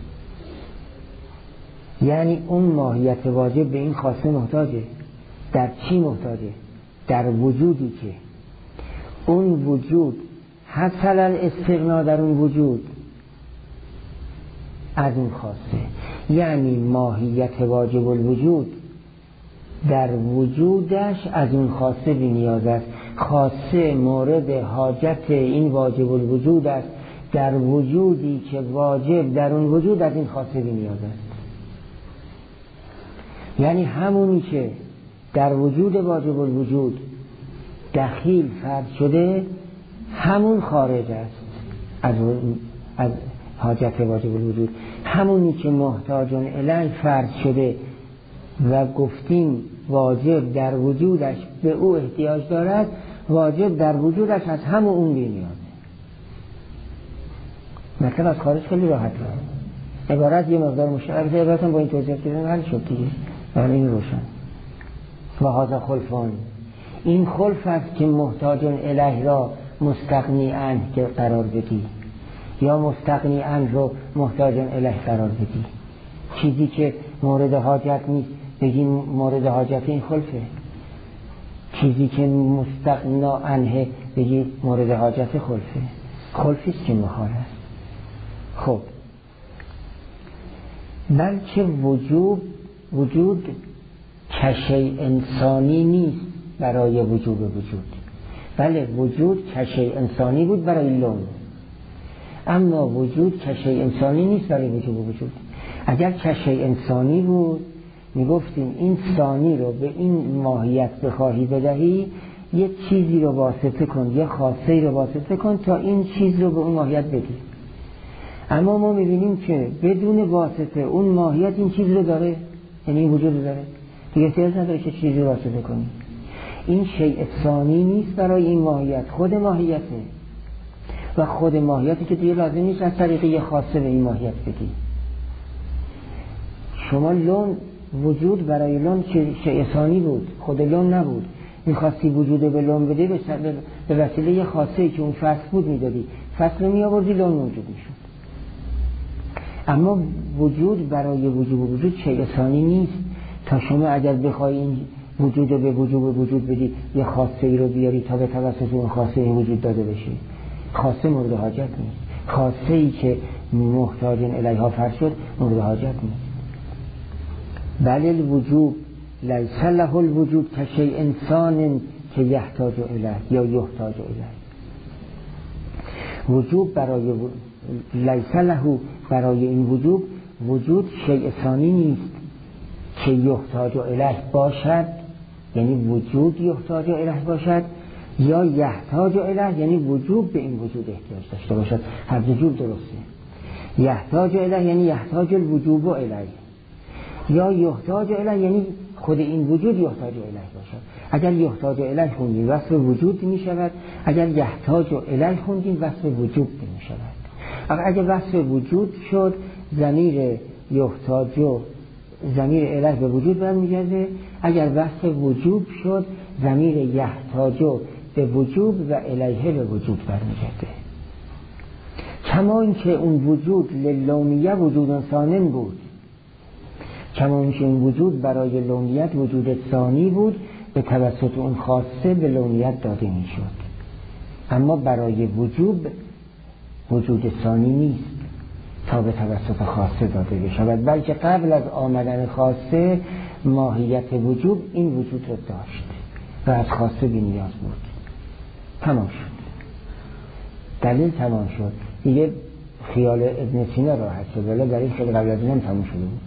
یعنی اون ماهیت واجب به این خاصه محتاجه. در چی محتاجه؟ در وجودی که اون وجود حصل الاستغنا در اون وجود از اون خاصه، یعنی ماهیت واجب الوجود در وجودش از اون خاصه بی نیاز است. خاصه مورد حاجت این واجب الوجود است در وجودی که واجب در اون وجود از این خاصه بی نیاز است. یعنی همونی که در وجود واجب الوجود دخیل فرض شده، همون خارج است از حاجت واجب الوجود. همونی که محتاجون الیه فرض شده و گفتیم واجب در وجودش به او احتیاج دارد، واجب در وجودش از همون اون بی نیازه. مثلا از خارج خیلی راحت است. عبارت یه مقدار مشترک، عبارت با این توضیح کردن حل شد دیگه. یعنی این روشن. و هذا خلفان، این خلف است که محتاجون الیه را مستغنی عنه که قرار بدی، یا مستغنی عنه رو محتاجون الیه قرار بدی. چیزی که مورد حاجت نیست بگیم مورد حاجت، این خلفه. چیزی که مستغنا عنه بگی مورد حاجت، خلفه. خلفیست که محال است. خب بلکه وجود کشی انسانی نیست برای وجود وجود. بله، وجود کشی انسانی بود برای لون، اما وجود کشی انسانی نیست برای وجود وجود. اگر کشی انسانی بود میگفتیم این ثانی رو به این ماهیت بخواهی بدهی، یه چیزی رو واسطه کن، یه خاصه‌ای رو واسطه کن تا این چیز رو به اون ماهیت بدی. اما ما می‌بینیم که بدون واسطه اون ماهیت این چیز رو داره، یعنی این وجود داره، دیگه احتیاج نداره که چیزی رو واسطه کنی. این شیء ثانی نیست برای این ماهیت، خود ماهیته و خود ماهیتی که دیگه لازم نیست از طریق یه خاصه به این ماهیت بدی. شما لون وجود برای لون شیء ثانی بود، خود لون نبود. می‌خواستی وجود به لون بدی به وسیله یه خاصه‌ای که اون فصل بود میدادی، فصل میآوردی لون موجود میشد. اما وجود برای وجود شیء ثانی نیست. تا شما اگر بخوای این وجود رو به وجود بدی، یه خاصه‌ای رو بیاری تا به توسط اون خاصه وجود داده بشه، خاصه مورد حاجت نیست. خاصه‌ای که محتاج الیها فرض شد مورد حاجت نیست. بل الوجود لیس له الوجود کشیء انسان که یحتاج الیه یا یحتاج الیه. وجود برای لیس له، برای این وجود شیء ثانی نیست که یحتاج الیه باشد، یعنی وجود یحتاج الیه باشد، یا یحتاج الیه یعنی وجود به این وجود احتیاج داشته باشد. هر دو جور درسته. یحتاج الیه یعنی یحتاج الوجوب الیه، یا یحتاج الیه یعنی خود این وجود یحتاج الیه باشد. اگر یحتاج الیه خوندیم وصف وجود می شود، اگر یحتاج الیه خوندیم وصف وجود می شود. اگر وصف وجود شد ضمیر یحتاج ضمیر الیه به وجود برمیگرده، اگر وصف وجود شد ضمیر یحتاج به وجود و الیه به وجود برمیگرده. کما اینکه اون وجود للومیه وجود ثانی بود، کما اینکه این وجود برای لومیت وجود ثانی بود، به توسط اون خاصه به لومیت داده می شد. اما برای وجود ثانی نیست تا به توسط خاصه داده بشود، بلکه قبل از آمدن خاصه ماهیت وجود این وجود رو داشت و از خاصه بی نیاز بود. تمام شد، دلیل تمام شد. دیگه خیال ابن سینا راحت شد، ولی برای خیلی قبل از اینم تمام شده بود.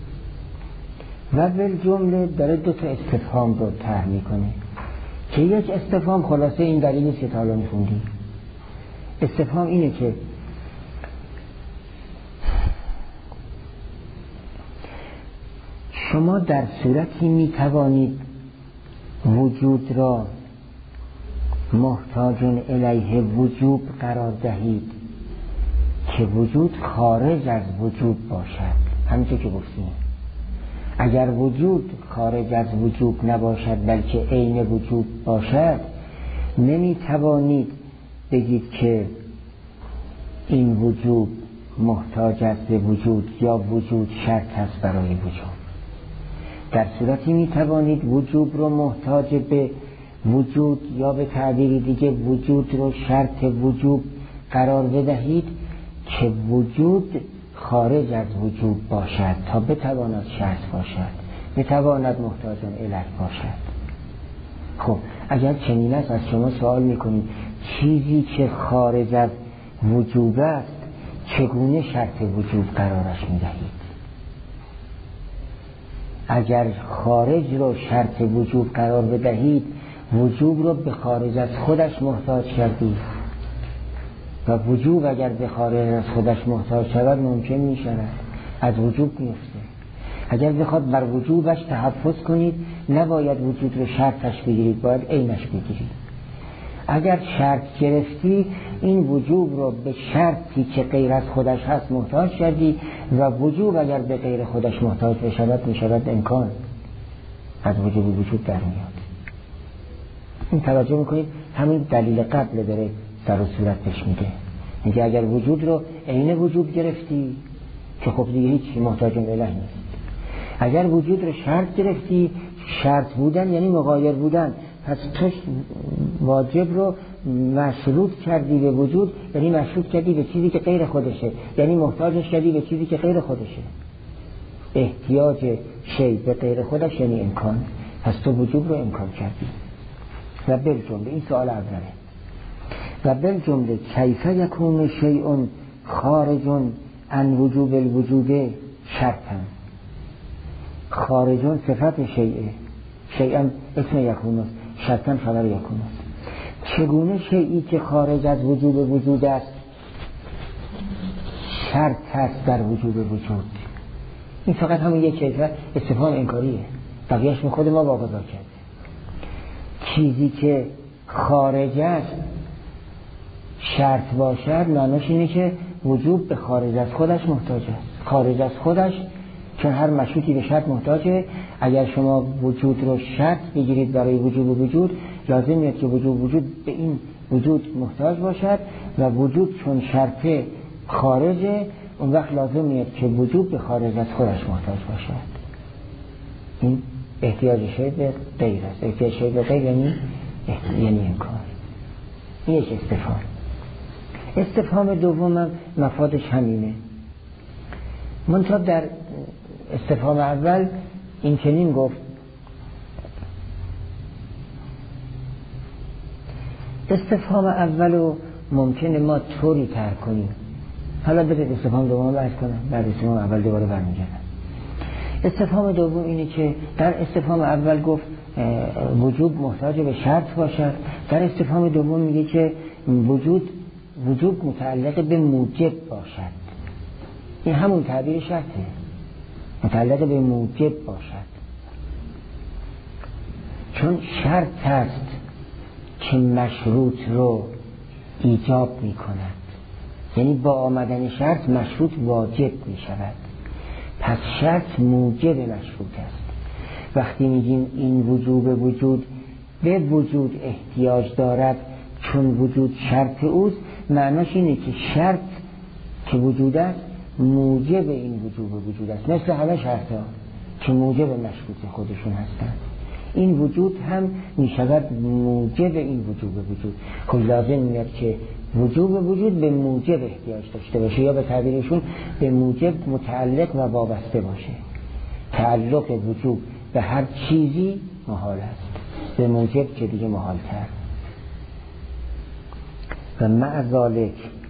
و بالجمله داره دو تا استفهام رو طرح میکنه که یک استفهام خلاصه این دلیلی که تا الان می‌خوندیم. استفهام اینه که شما در صورتی میتوانید وجود را محتاج الیه وجوب قرار دهید که وجود خارج از وجود باشد. همینطور که گفتیم اگر وجود خارج از وجود نباشد بلکه عین وجود باشد، نمیتوانید بگید که این وجود محتاج است به وجود یا وجود شرط است برای وجود. در صورتی میتوانید وجود رو محتاج به وجود یا به تعبیر دیگه وجود رو شرط وجود قرار بدهید که وجود خارج از وجود باشد تا بتواند شرط باشد، بتواند محتاج الیه باشد. خب اگر چنین است از شما سوال میکنید چیزی که خارج از وجود است چگونه شرط وجود قرارش میدهید؟ اگر خارج رو شرط وجود قرار بدهید وجود رو به خارج از خودش محتاج کردید و وجود اگر به خارج از خودش محتاج شود ممکن می شود از وجود میفته. اگر بخواد بر وجودش تحفظ کنید نباید وجود رو شرطش بگیرید، باید عینش بگیرید. اگر شرط گرفتی این وجود رو به شرطی که غیر از خودش هست محتاج کردی و وجود اگر به غیر خودش محتاج بشود می شود امکان از وجود در میاد. این توجه میکنید همین دلیل قبل داره سر و صورتش میده. میگه اگر وجود رو عین وجود گرفتی که خب دیگه هیچ محتاج الیه نیست. اگر وجود رو شرط گرفتی، شرط بودن یعنی مغایر بودن، پس تو واجب رو مشروط کردی به وجود، یعنی مشروط کردی به چیزی که غیر خودشه، یعنی محتاجش کردی به چیزی که غیر خودشه. احتیاج شی به غیر خودش یعنی امکان، پس تو وجود رو امکان کردی. و بالجمله این سوال اوله. و بالجمله کیف یکون شیء خارج عن وجوب الوجود شرطا. خارجون صفت شیء، شیئا اسم یکون است. شرطاً خبر یکون است. چگونه شیئی که خارج از وجود وجود است شرط هست در وجود وجود؟ این فقط همون یک کیفیت استفهام انکاریه، بقیه‌اش به خود ما واگذار کرده. چیزی که خارج است شرط باشد معناش اینه که وجود به خارج از خودش محتاج است. خارج از خودش، چون هر مشروطی به شرط محتاجه. اگر شما وجود رو شرط بگیرید برای وجود وجود، لازم میاد که وجود به این وجود محتاج باشد و وجود چون شرط خارجه، اون وقت لازم میاد که وجود به خارج از خودش محتاج باشد. این احتیاج شی به غیر است. احتیاج شی به غیر یعنی امکان. این یک استفهام. استفهام دومم مفادش همینه. منتها در استفهام اول این چنین گفت: استفهام اولو ممکنه ما طوری ترک کنیم. حالا بذارید استفهام دوم بحث کنم، بعد استفهام اول دوباره برمیگردم. استفهام دوم اینه که در استفهام اول گفت وجود محتاج به شرط باشد. در استفهام دوم میگه که وجود متعلق به موجب باشد. این همون تعبیر شرطه، متعلق به موجب باشد، چون شرط هست که مشروط رو ایجاب می کند. یعنی با آمدن شرط مشروط واجب می شود. پس شرط موجب مشروط است. وقتی میگیم این وجود به وجود احتیاج دارد چون وجود شرط اوست، معناش اینه که شرط که وجود است موجب این وجود است. مثل همه شرط ها که موجب مشروط خودشون هستند، این وجود هم می شود موجب این وجود. خب لازم میاد که وجود به موجب احتیاج داشته باشه، یا به تعبیرشون به موجب متعلق و وابسته باشه. تعلق وجود به هر چیزی محال است، به موجب که دیگه محال تر. و مع ذالک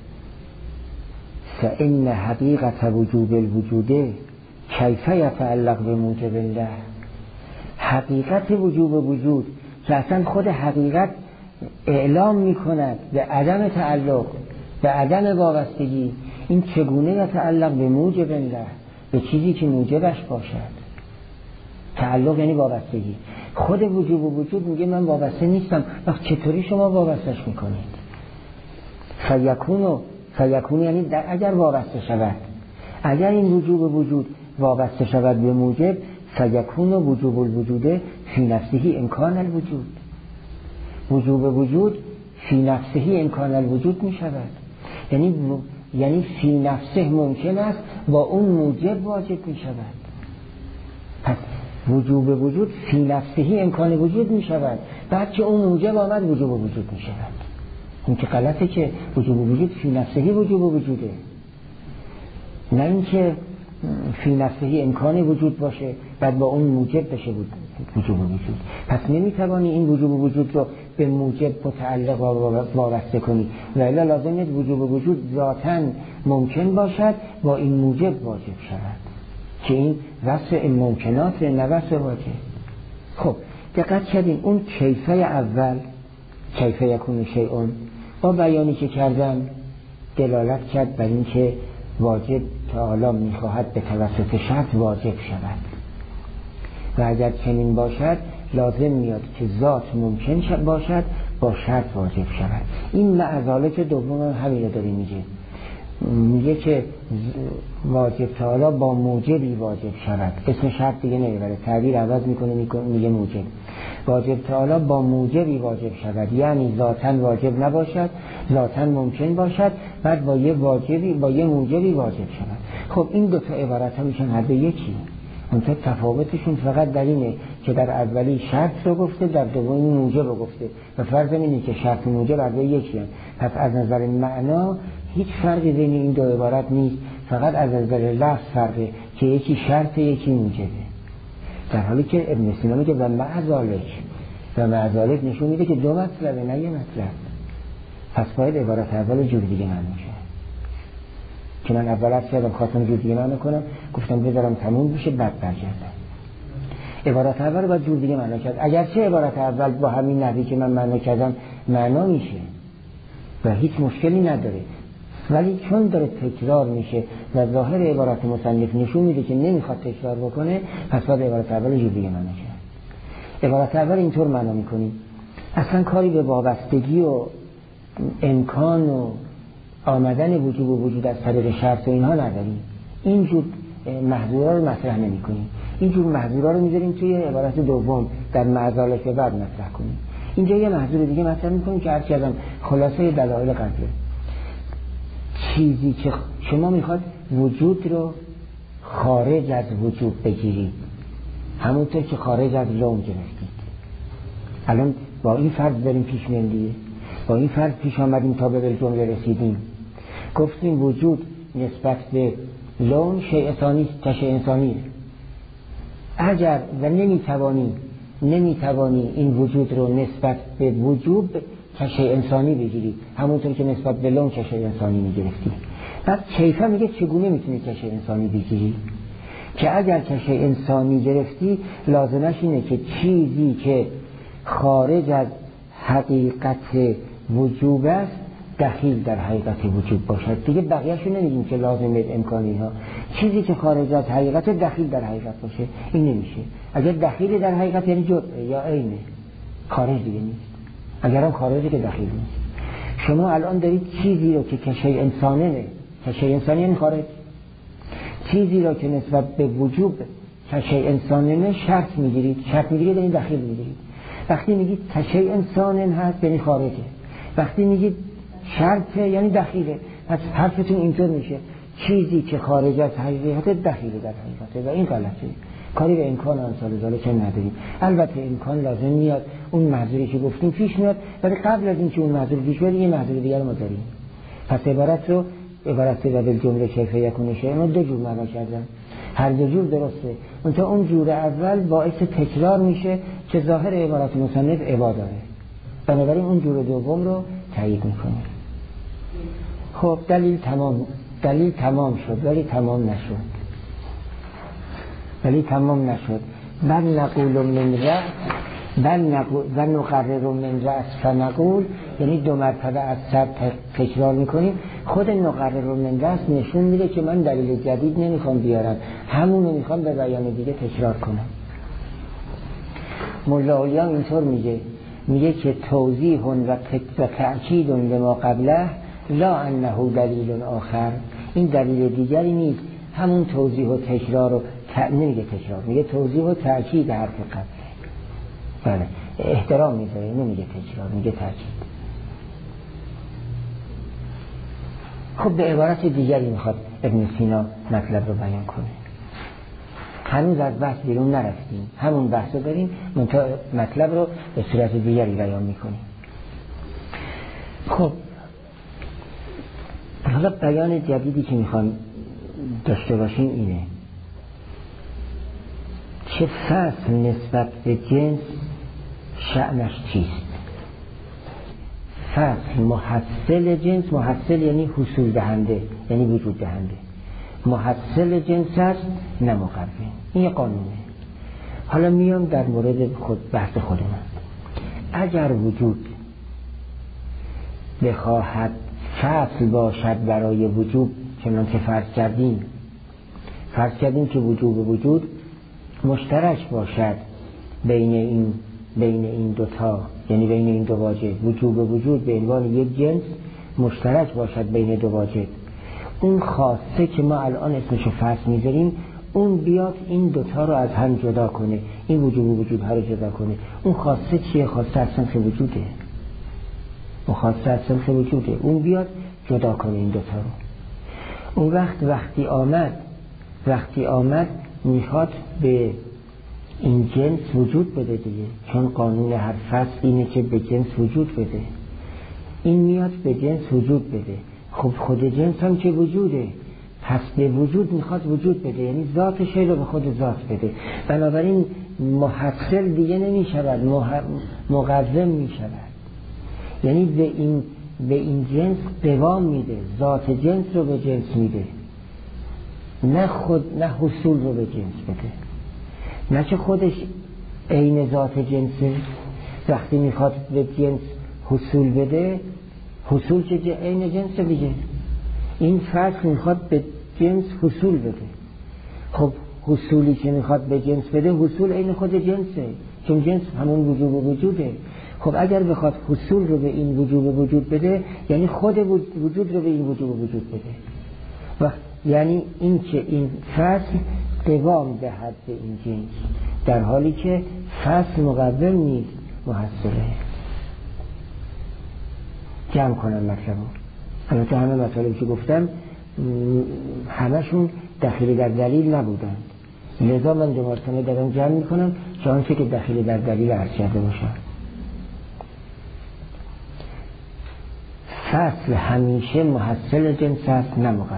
فإن حقیقت وجوب الوجود کیف یتعلق به موجب الله. حقیقت وجود که اصلا خود حقیقت اعلام می کند به عدم تعلق، به عدم وابستگی، این چگونه یتعلق به موجب الله، به چیزی که موجبش باشد. تعلق یعنی وابستگی. خود وجود میگه من وابسته نیستم. وقت چطوری شما وابستش میکنید؟ فیکون یعنی اگر وابسته شود، اگر این وجود وابسته شود به موجب، فیکون وجوب الوجود فی نفسه امکان الوجود. وجود فی نفسه امکان الوجود می شود. یعنی فی نفسه ممکن است، با اون موجب واجب می شود. پس وجود فی نفسه امکان وجود می شود، بعد که اون موجب آمد وجوب وجود می شود. این که غلطه که وجود فی نفسه وجوده، نه اینکه فی نفسه امکان وجود باشه بعد با اون موجب بشه وجود. پس نمیتوانی این وجود رو به موجب متعلق و وابسته کنی، و الا لازمه وجود ذاتاً ممکن باشد با این موجب واجب شود، که این وصف ممکنات نه وصف واجب. خب دقت کردین اون کیفه اول، کیفه یکون شیئون، با بیانی که کردم دلالت کرد بر این که واجب تعالی میخواهد به توسط شرط واجب شود، و اگر چنین باشد لازم میاد که ذات ممکن باشد با شرط واجب شود. این معذالک دوم همین رو داره میگه که واجب تعالی با موجبی واجب شود. اسم شرط دیگه نمیبره، تعبیر عوض میکنه میگه موجب. واجب تعالی با موجبی واجب شود، یعنی ذاتاً واجب نباشد، ذاتاً ممکن باشد، بعد با یه موجبی واجب شود. خب این دو تا عبارت ها میشن هر دو یکی. اونتا تفاوتشون فقط در اینه که در اولی شرط رو گفته، در دومی موجب رو گفته، و فرض اینه که شرط و موجب هر دو یکی هست. پس از نظر معنا هیچ فرقی بین این دو عبارت نیست، فقط از نظر لفظ فرقه که یکی شرط یکی موجبه. در حالی که ابن سینا میگه و معذالک نشون میده که دو مطلبه نه یه مطلب. پس باید عبارت اول جور دیگه معنی شه، که من اول از کردم خواستم جور دیگه معنی کنم، گفتم بذارم تموم بشه بعد برگردم. عبارت اول باید جور دیگه معنا کرد. اگرچه عبارت اول با همین نحوی که من معنا کردم معنا میشه و هیچ مشکلی نداره، ولی چون داره تکرار میشه و ظاهر عبارت مصنف نشون میده که نمیخواد تکرار بکنه، پس باید عبارت اول جور دیگه معنا کرد. عبارت اول اینطور معنا میکنیم اصلا کاری به وابستگی و امکان و آمدن وجوب و وجود از طریق شرط و اینها نداریم. اینجور محظورا رو مطرح نمی کنیم. اینجور محظورا رو میذاریم توی عبارت دوم در معضله که بعد مطرح کنیم. اینجا یه محظور دیگه مطرح میکنیم که عرض کردم خلاصه دلایل قبله. چیزی که شما میخواد وجود رو خارج از وجود بگیرید، همونطور که خارج از لون گرفتید. الان با این فرض داریم پیش میریم دیگه، با این فرض پیش آمدیم تا به جمله رسیدیم. گفتیم وجود نسبت به لون شیء ثانی تشیء انسانی. اگر و نمیتوانی این وجود رو نسبت به وجود تشیء انسانی بگیری، همونطور که نسبت به لون تشیء انسانی میگرفتی. پس کیفا میگه چگونه میتونی تشیء انسانی بگیری؟ که اگر تشیء انسانی گرفتی لازمش اینه که چیزی که خارج از حقیقت وجود است دخیل در حقیقت وجود باشد. دیگه بقیه‌شو نمیگیم که لازمه امکانی ها. چیزی که خارج از حقیقت دخیل در حقیقت باشه این نمیشه. اگر دخیل در حقیقت یعنی جزء یا عینه، خارج دیگه نیست. اگرم خارجی که دخیل نیست. شما الان دارید چیزی رو که تشیء انسانه، تشیء انسانی یعنی خارج، چیزی رو که نسبت به وجود تشیء انسانه شرط میگیرید، این دخیل میگیرید. وقتی میگید تشیء انسان هست یعنی خارجه، وقتی میگید شرطه یعنی دخیله. پس حرفتون اینطور میشه چیزی که خارج از حقیقت دخیله در حقیقته و این غلطه. کاری به امکان امثال ذالک نداریم. البته امکان لازم میاد، اون محذوری که گفتیم پیش میاد، ولی قبل از اینکه اون محذور پیش بیاد یه محذور دیگر ما داریم. پس عبارت و بالجمله کیف یکون شیء ما دو جور معنا کردم، هر دو جور درسته. اون جور اول باعث تکرار میشه که ظاهر عبارت مصنف عبا داره، بنابراین اون جور دوم رو تایید میکنه. خب دلیل تمام شد ولی تمام نشد. بل نقرر من رأس فنقول، یعنی دو مرتبه از سر تکرار میکنیم. خود نقرر من رأس نشون میده که من دلیل جدید نمیخوام بیارم، همونو میخوام به بیان دیگه تکرار کنم. ملا اولیاء اینطور میگه که توضیح و تأکید لما قبله لا انه دلیل آخر، این دلیل دیگری نیست، همون توضیح و تکرار و نمیگه تکرار، میگه توضیح و تأکید حرف قبل. بله احترام میذاره، نمیگه تکرار، میگه تأکید. خب به عبارت دیگری میخواد ابن سینا مطلب رو بیان کنه. هنوز از بحث بیرون نرفتیم، همون بحث رو داریم، منتها مطلب رو به صورت دیگری بیان میکنیم. خب حالا بیان جدیدی که میخوام داشته باشیم اینه چه فصل نسبت به جنس شأنش چیست. فصل محصل جنس، محصل یعنی حصول دهنده، یعنی وجود دهنده، محصل جنس است نه مقرر. این یه قانونه. حالا میام در مورد بحث خود من. اگر وجود بخواهد فصل باشد برای وجود، چنان که فرض کردیم که وجود مشترک باشد بین این دوتا، یعنی بین این دو واجد، وجود به عنوان یک جنس مشترک باشد بین دو واجد، اون خاصه که ما الان اسمشو فصل میذاریم اون بیاد این دوتا رو از هم جدا کنه، این وجود ها رو جدا کنه. اون خاصه چیه؟ خاصه از سنخ وجوده. اون بیاد جدا کنه این دوتا رو. اون وقتی آمد میخواد به این جنس وجود بده دیگه، چون قانون هر فصل اینه که به جنس وجود بده. این میاد به جنس وجود بده. خب خود جنس هم که وجوده، پس به وجود میخواد وجود بده، یعنی ذات شی رو به خود ذات بده. بنابراین محصل دیگه نمیشود، مقدم میشود، یعنی به این جنس قوام میده، ذات جنس رو به جنس میده، نه حصول رو به جنس بده. نه که خودش عین ذات جنسه. وقتی میخواد به جنس حصول بده، حصول که عین جنسه دیگه. این فصل میخواد به جنس حصول بده. خب حصولی که میخواد به جنس بده، حصول عین خود جنسه، چون جنس همون وجوب و وجوده. خب اگر بخواد حصول رو به این وجوب و وجود بده، یعنی خود وجود رو به این وجوب و وجود بده. و یعنی این که این فصل قوام دهد به این جنس، در حالی که فصل مقوم نیست، محصله. جمع کنم مطلبو. البته همه مطالبی که گفتم همشون دخیل در دلیل نبودن، لذا من دو مرتبه دارم جمع میکنم که آنچه که دخیل در دلیل عرض کرده باشم. فصل همیشه محصل جنس است، نه مقوم.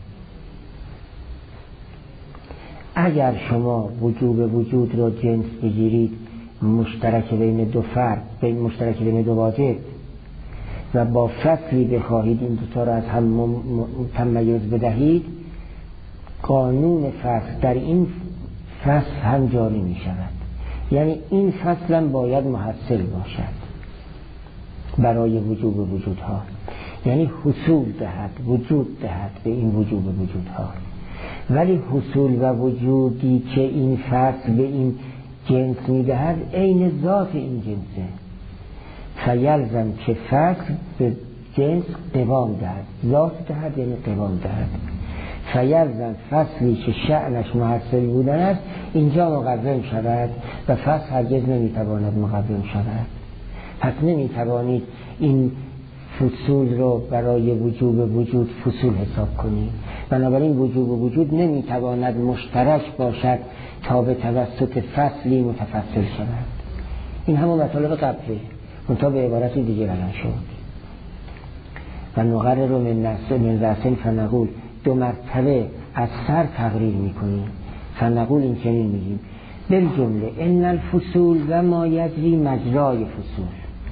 اگر شما وجوب وجود را جنس بگیرید، مشترک بین دو فرد، مشترک بین دو واجب، و با فصلی بخواهید این دوتا را از هم تمیز بدهید، قانون فصل در این فصل هم جاری می شود. یعنی این فصل هم باید محصل باشد برای وجوب وجودها، یعنی حصول دهد، وجود دهد به این وجوب وجودها. ولی حصول و وجودی که این فصل به این جنس می دهد عین ذات این جنسه. فیلزم که فصل به جنس قوام دهد، ذات دهد یعنی قوام دهد. فیلزم فصلی که شأنش محصل بودن است اینجا مقوم شود و فصل هرگز نمیتواند مقوم شود. پس نمیتوانید این فصول رو برای وجوب وجود فصول حساب کنید. بنابراین وجوب وجود نمیتواند مشترک باشد تا به توسط فصلی متفصل شود. این همون مطالب قبله، منتها به عبارت دیگه بیان شد. و نقرر رو من رأسین فنقول، دو مرتبه از سر تقریر میکنیم. فنقول این چنین میگیم بالجمله ان الفصول و ما یجری مجرای فصول.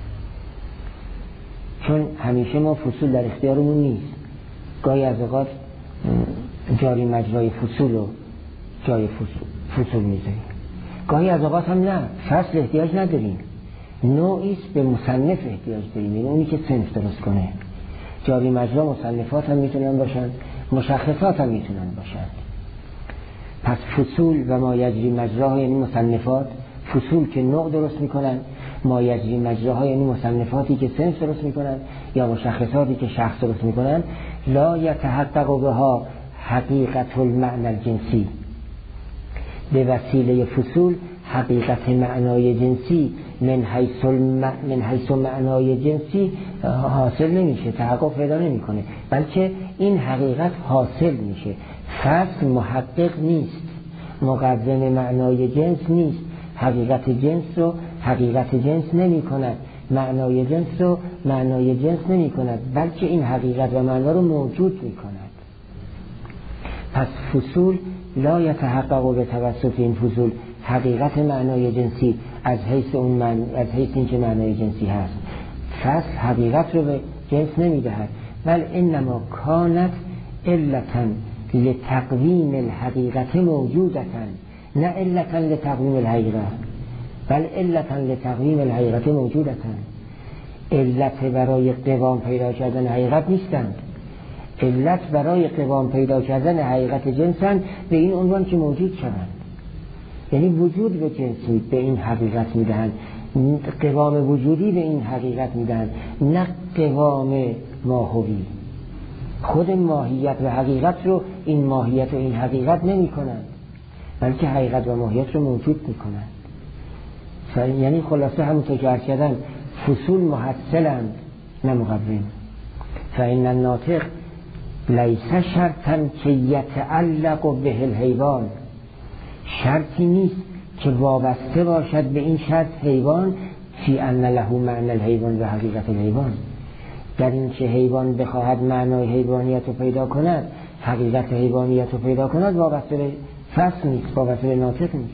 چون همیشه ما فصول در اختیارمون نیست، گاهی از اوقات جاری مجرای فصول رو جای فصول میذاریم، گاهی از اوقات هم نه، فصل احتیاج نداریم، نوعیست به مصنف احتیاج داریم، یعنی اونی که صنف درست کنه. جاری مجرا مصنفات هم میتونن باشن، مشخصات هم میتونن باشن. پس فصول و ما یجری مجراها یعنی مصنفات، فصول که نوع درست میکنن، ما یجری مجراها یعنی مصنفاتی که صنف درست میکنن یا مشخصاتی که شخص درست میکنن. لا یتحقق بها حقیقت المعنی الجنسی، به وسیله فصول حقیقت معنای جنسی من حیث معنای جنسی حاصل نمیشه، تحقق پیدا نمیکنه، بلکه این حقیقت حاصل میشه. فصل محقق نیست، مقدم معنای جنس نیست، حقیقت جنس رو حقیقت جنس نمی کند، معنای جنس رو معنای جنس نمی کند، بلکه این حقیقت و معنا رو موجود می کند. پس فصول لا یتحقق به توسط این فصول حقیقت معنای جنسی از حیث این که معنای جنسی هست. فصل حقیقت رو به جنس نمی دهد، بل انما کانت علتا لتقویم الحقیقت موجودتا، نه علتا لتقویم الحقیقت، بل علتا لتقویم الحقیقت موجودتا. علت برای قوام پیدا کردن حقیقت نیستند، علت برای قوام پیدا کردن حقیقت جنسند، به این عنوان که موجود شوند. یعنی وجود به جنسی به این حقیقت میدهند، قوام وجودی به این حقیقت میدهند، نه قوام ماهوی. خود ماهیت و حقیقت رو این ماهیت و این حقیقت نمی کنند، بلکه حقیقت و ماهیت رو موجود می کنند. یعنی خلاصه همونطور که عرض کردم فصول محصلند نه مقوم. فإن الناطق لیس شرطا که یتعلق به الحیوان، شرطی نیست که وابسته باشد به این شرط حیوان، فی ان له معنی الحیوان و حقیقت الحیوان، در این که حیوان بخواهد معنای حیوانیت رو پیدا کند، حقیقت حیوانیت رو پیدا کند، وابسته به فصل نیست، وابسته به ناطق نیست،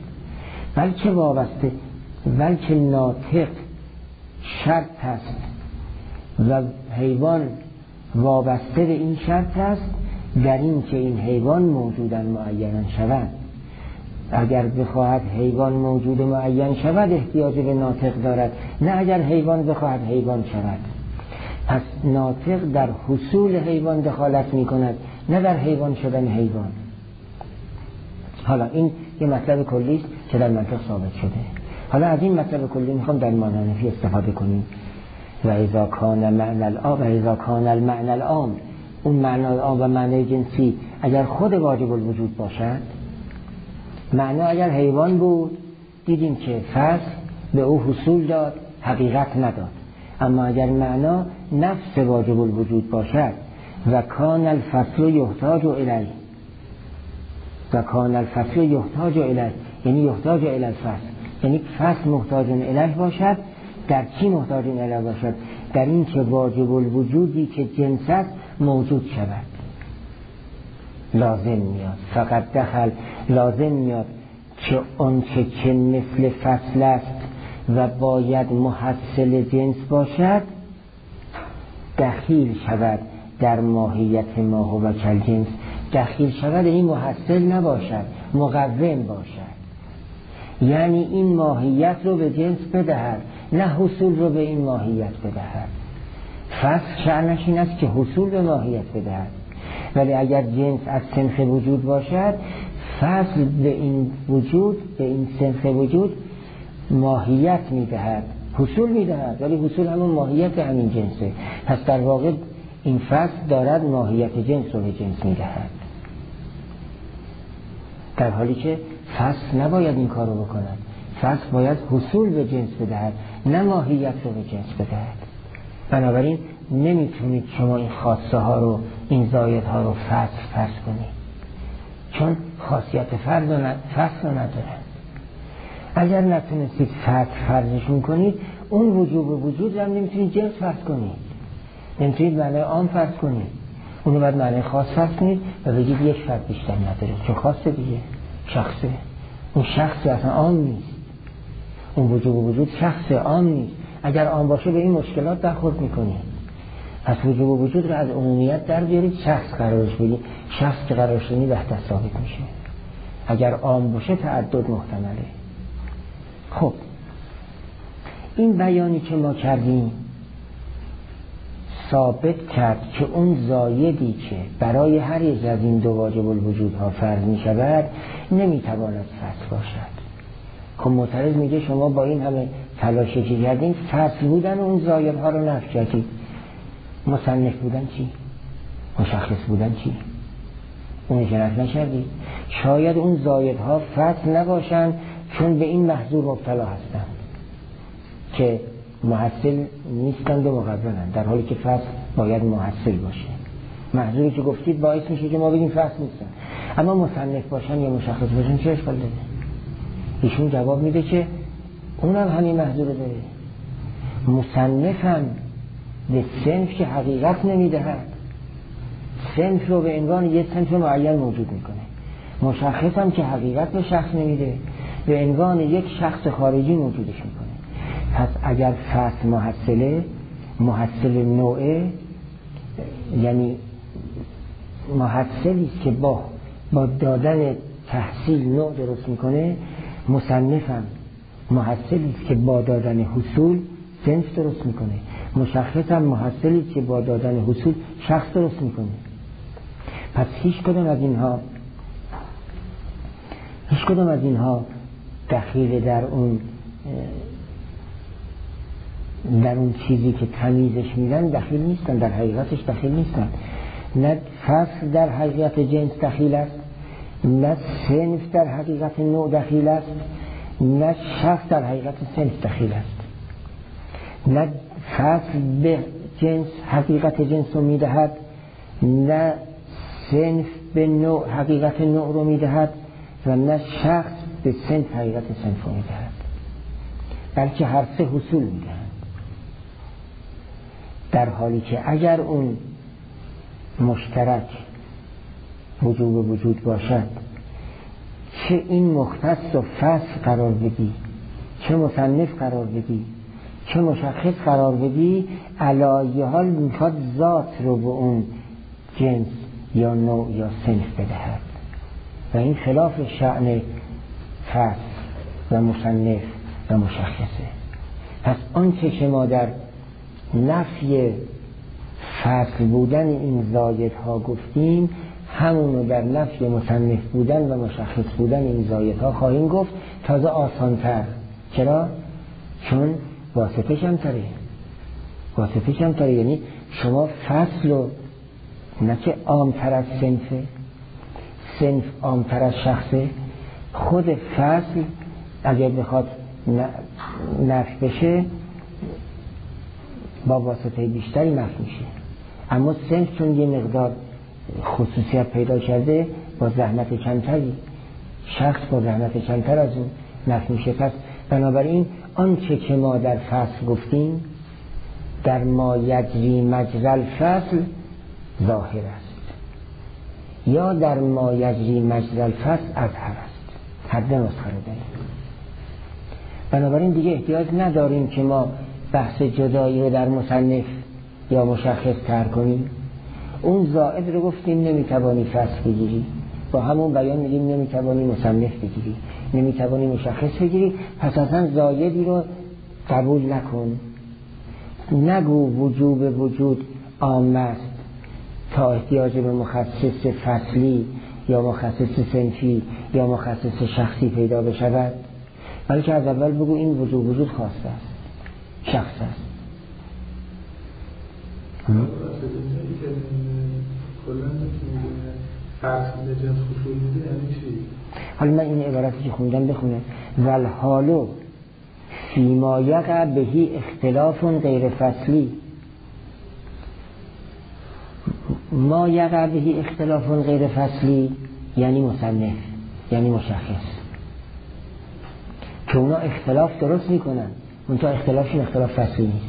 بلکه ناطق شرط است و حیوان وابسته به این شرط است، در این که این حیوان موجودن معینا شوند. اگر بخواهد حیوان موجود معین شود احتیاج به ناطق دارد، نه اگر حیوان بخواهد حیوان شود. پس ناطق در حصول حیوان دخالت می کند، نه در حیوان شدن حیوان. حالا این یه مطلب کلی است که در منطق ثابت شده. حالا از این مطلب کلی میخوام در معنی نفی استفاده کنیم. و اذا کان معنی العام و اذا کان المعنی العام، اون معنی العام و معنی جنسی اگر خود واجب الوجود باشد، معنی اگر حیوان بود دیدیم که فصل به او حصول داد، حقیقت نداد. اما اگر معنا نفس واجب الوجود باشد و کان الفصل یحتاج الیه، و کان الفصل یحتاج الیه یعنی یحتاج الی الفصل، یعنی فصل محتاج الیه باشد. در چی محتاج الیه باشد؟ در این که واجب الوجودی که جنس است موجود شود. لازم میاد، فقط دخل لازم میاد که آنچه که مثل فصل است و باید محصل جنس باشد دخیل شود در ماهیت ما هو کالجنس. دخیل شود این محصل نباشد، مقوم باشد، یعنی این ماهیت رو به جنس بدهد، نه حصول رو به این ماهیت بدهد. فصل شأنش این است که حصول به ماهیت بدهد، ولی اگر جنس از صنف وجود باشد فصل به این وجود، به این صنف وجود ماهیت میدهد، حصول میدهد، ولی حصول همون ماهیت همین جنسه. پس در واقع این فصل دارد ماهیت جنس رو به جنس میدهد، در حالی که فصل نباید این کار رو بکند. فصل باید حصول به جنس بدهد، نه ماهیت رو به جنس بدهد. بنابراین نمیتونید شما این خاصه ها رو، این زایدها رو فصل فرض کنید، چون خاصیت فصل رو ندارن. اگر نتونستید فصل فرضشون کنید، اون وجوب وجود رو هم نمیتونید جنس فرض کنید، نمیتونید معنی عام فرض کنید، اونو باید معنی خاص فرض کنید و بگید یک فرد بیشتر نداره، چون خاصه دیگه، شخصه. اون شخص اصلا عام نیست، اون وجوب وجود شخص عام نیست. اگر عام باشه به این مشکلات برخورد میکنید. پس وجوب وجود رو از عمومیت در بیارید، شخص قرارش بگید، شخص که قرارش بگید وحدت ثابت میشه. اگر عام باشه تعدد محتمله. خب این بیانی که ما کردیم ثابت کرد که اون زایدی که برای هر یک از این دو واجب الوجودها فرض می شود نمیتواند فصل باشد. خب معترض میگه شما با این همه تلاشی که کردین فصل بودن اون زایدها رو نفی کردید، مصنف بودن چی؟ مشخص بودن چی؟ اون که نفی نکردید. شاید اون زایدها فصل نباشند چون به این محظور مبتلا هستند که محصل نیستند و مقررند، در حالی که فصل باید محصل باشه. محظوری که گفتید باعث میشه که ما بگیم فصل نیستن. اما مصنف باشن یا مشخص باشن چه اشکال داره؟ ایشون جواب میده که اونم همین محظور داره. مصنف هم به صنف که حقیقت نمیدهد، صنف رو به عنوان یک صنف معین موجود میکنه. مشخص هم که حقیقت به شخص نمیده، به عنوان یک شخص خارجی موجودش میکنه. پس اگر فصل محصل نوعه، یعنی محصلی که با دادن تحصیل نوع درست میکنه، مصنف هم محصلی که با دادن حصول صنف درست میکنه، مشخص هم محصلی که با دادن حصول شخص درست میکنه. پس هیچ کدام از اینها دخیل در اون چیزی که تمیزش میدن دخیل نیستن، در حقیقتش دخیل نیستن. نه فصل در حقیقت جنس دخیل است، نه صنف در حقیقت نوع دخیل است، نه شخص در حقیقت صنف دخیل است. نه فصل به جنس حقیقت جنس رو میدهد، نه صنف به نوع حقیقت نوع رو میدهد، و نه شخص به صنف حقیقت صنف رو میدهد، بلکه هر سه حصول میدهد. در حالی که اگر اون مشترک وجوب وجود باشد، چه این مختص و فصل قرار بدی، چه مصنف قرار بدی، چه مشخص قرار بدی، علایه حال میخواد ذات رو به اون جنس یا نوع یا صنف بدهد. و این خلاف شأن فصل و مصنف و مشخصه. پس آنچه که ما در نفی فصل بودن این زایدها گفتیم، همونو در نفی مصنف بودن و مشخص بودن این زایدها خواهیم گفت، تازه آسان‌تر. چرا؟ چون واسطه کمتره. یعنی شما فصل رو نه که عام‌تر از صنف عام‌تر از شخصه، خود فصل اگر بخواد نفی بشه با واسطه بیشتری نفی میشه، اما صنف چون یه مقدار خصوصیت پیدا کرده با زحمت کمتری، شخص با زحمت کمتر از اون نفی میشه. پس بنابراین آنچه که ما در فصل گفتیم در ما یجری مجری الفصل ظاهر است یا در ما یجری مجری الفصل اظهر است. هر دو نسخه رو داریم. بنابراین دیگه احتیاج نداریم که ما بحث جدایی رو در مصنف یا مشخص تر کنیم. اون زائد رو گفتیم نمیتوانی فصل بگیری، با همون بیان میگیم نمیتوانی مصنف بگیری، نمیتوانی مشخص بگیری. پس اصلا زایدی رو قبول نکن. نگو وجوب وجود عام است تا احتیاج به مخصص فصلی یا مخصص صنفی یا مخصص شخصی پیدا بشود، بلکه از اول بگو این وجود خاص است، شخص است. حالا من این عبارتی که خوندم بخونم: والحالو فیما یقع بهی اختلاف غیر فصلی. ما یقع بهی اختلاف غیر فصلی یعنی مصنف، یعنی مشخص، که اونا اختلاف درست میکنن، منتها اختلافشون اختلاف فصلی نیست.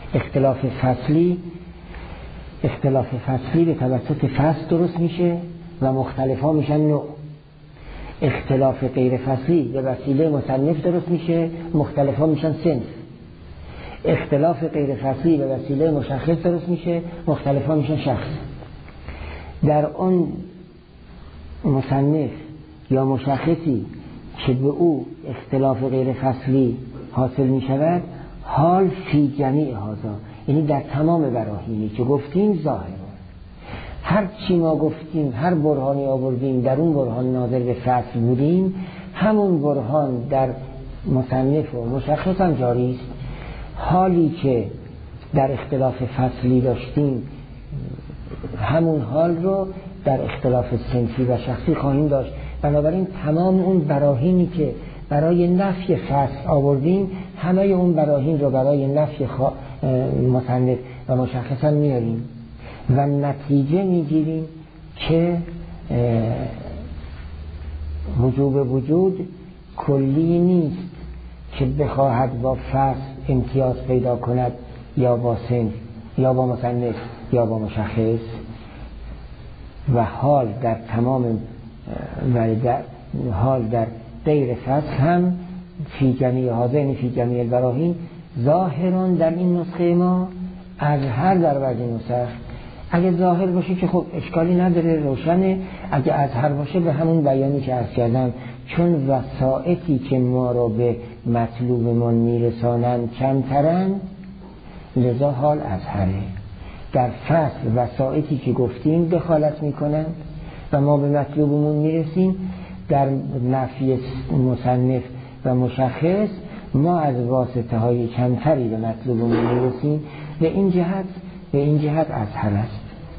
اختلاف فصلی به توسط فصل درست میشه و مختلف ها میشن نوع. اختلاف غیر فصلی به وسیله مصنف درست میشه، مختلف ها میشن صنف. اختلاف غیر فصلی به وسیله مشخص درست میشه، مختلف ها میشن شخص. در اون مصنف یا مشخصی که به او اختلاف غیر فصلی حاصل میشود، حال فی جمیع هذا، یعنی در تمام براهینی که گفتیم ظاهر. هر چی ما گفتیم، هر برهانی آوردیم، در اون برهان ناظر به فصل بودیم، همون برهان در مصنف و مشخص هم جاری است. حالی که در اختلاف فصلی داشتیم، همون حال رو در اختلاف صنفی و شخصی خواهیم داشت. بنابراین تمام اون براهینی که برای نفی فصل آوردیم، همه اون براهین رو برای نفی مصنف و مشخص هم میاریم و نتیجه میگیریم که وجوب وجود کلی نیست که بخواهد با فصل امتیاز پیدا کند یا با صنف یا با مصنف یا با مشخص. و حال در تمام حال در غیر فصل هم فی جمیع هذین فی جمیع البراهین ظاهران در این نسخه ما از هر در بعضی نسخ. اگه ظاهر باشه که خب اشکالی نداره، روشنه. اگه از هر باشه به همون بیانی که عرض کردم، چون وسائطی که ما رو به مطلوبمون میرسانن کمترن، لذا حال از هره. در فصل وسائطی که گفتیم دخالت میکنن و ما به مطلوبمون میرسیم. در نفی مصنف و مشخص ما از واسطه های کمتری به مطلوبمون میرسیم. به این جهت از هر است.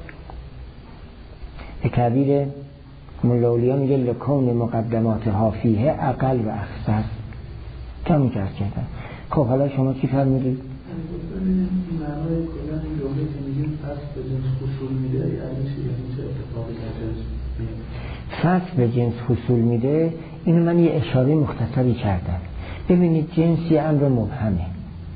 به تعبیر ملاولیا میگه لکون مقدمات حافیه اقل و اخصص. کمی که ارز کردم. خب حالا شما چی فرمودید؟ معنای کلن این جمله که میگیم فصل به جنس خصول میده، یعنی چه اتفاقی در فصل به جنس خصول میده، اینو من یه اشاره مختصری کردم. ببینید جنس یه امر مبهمه.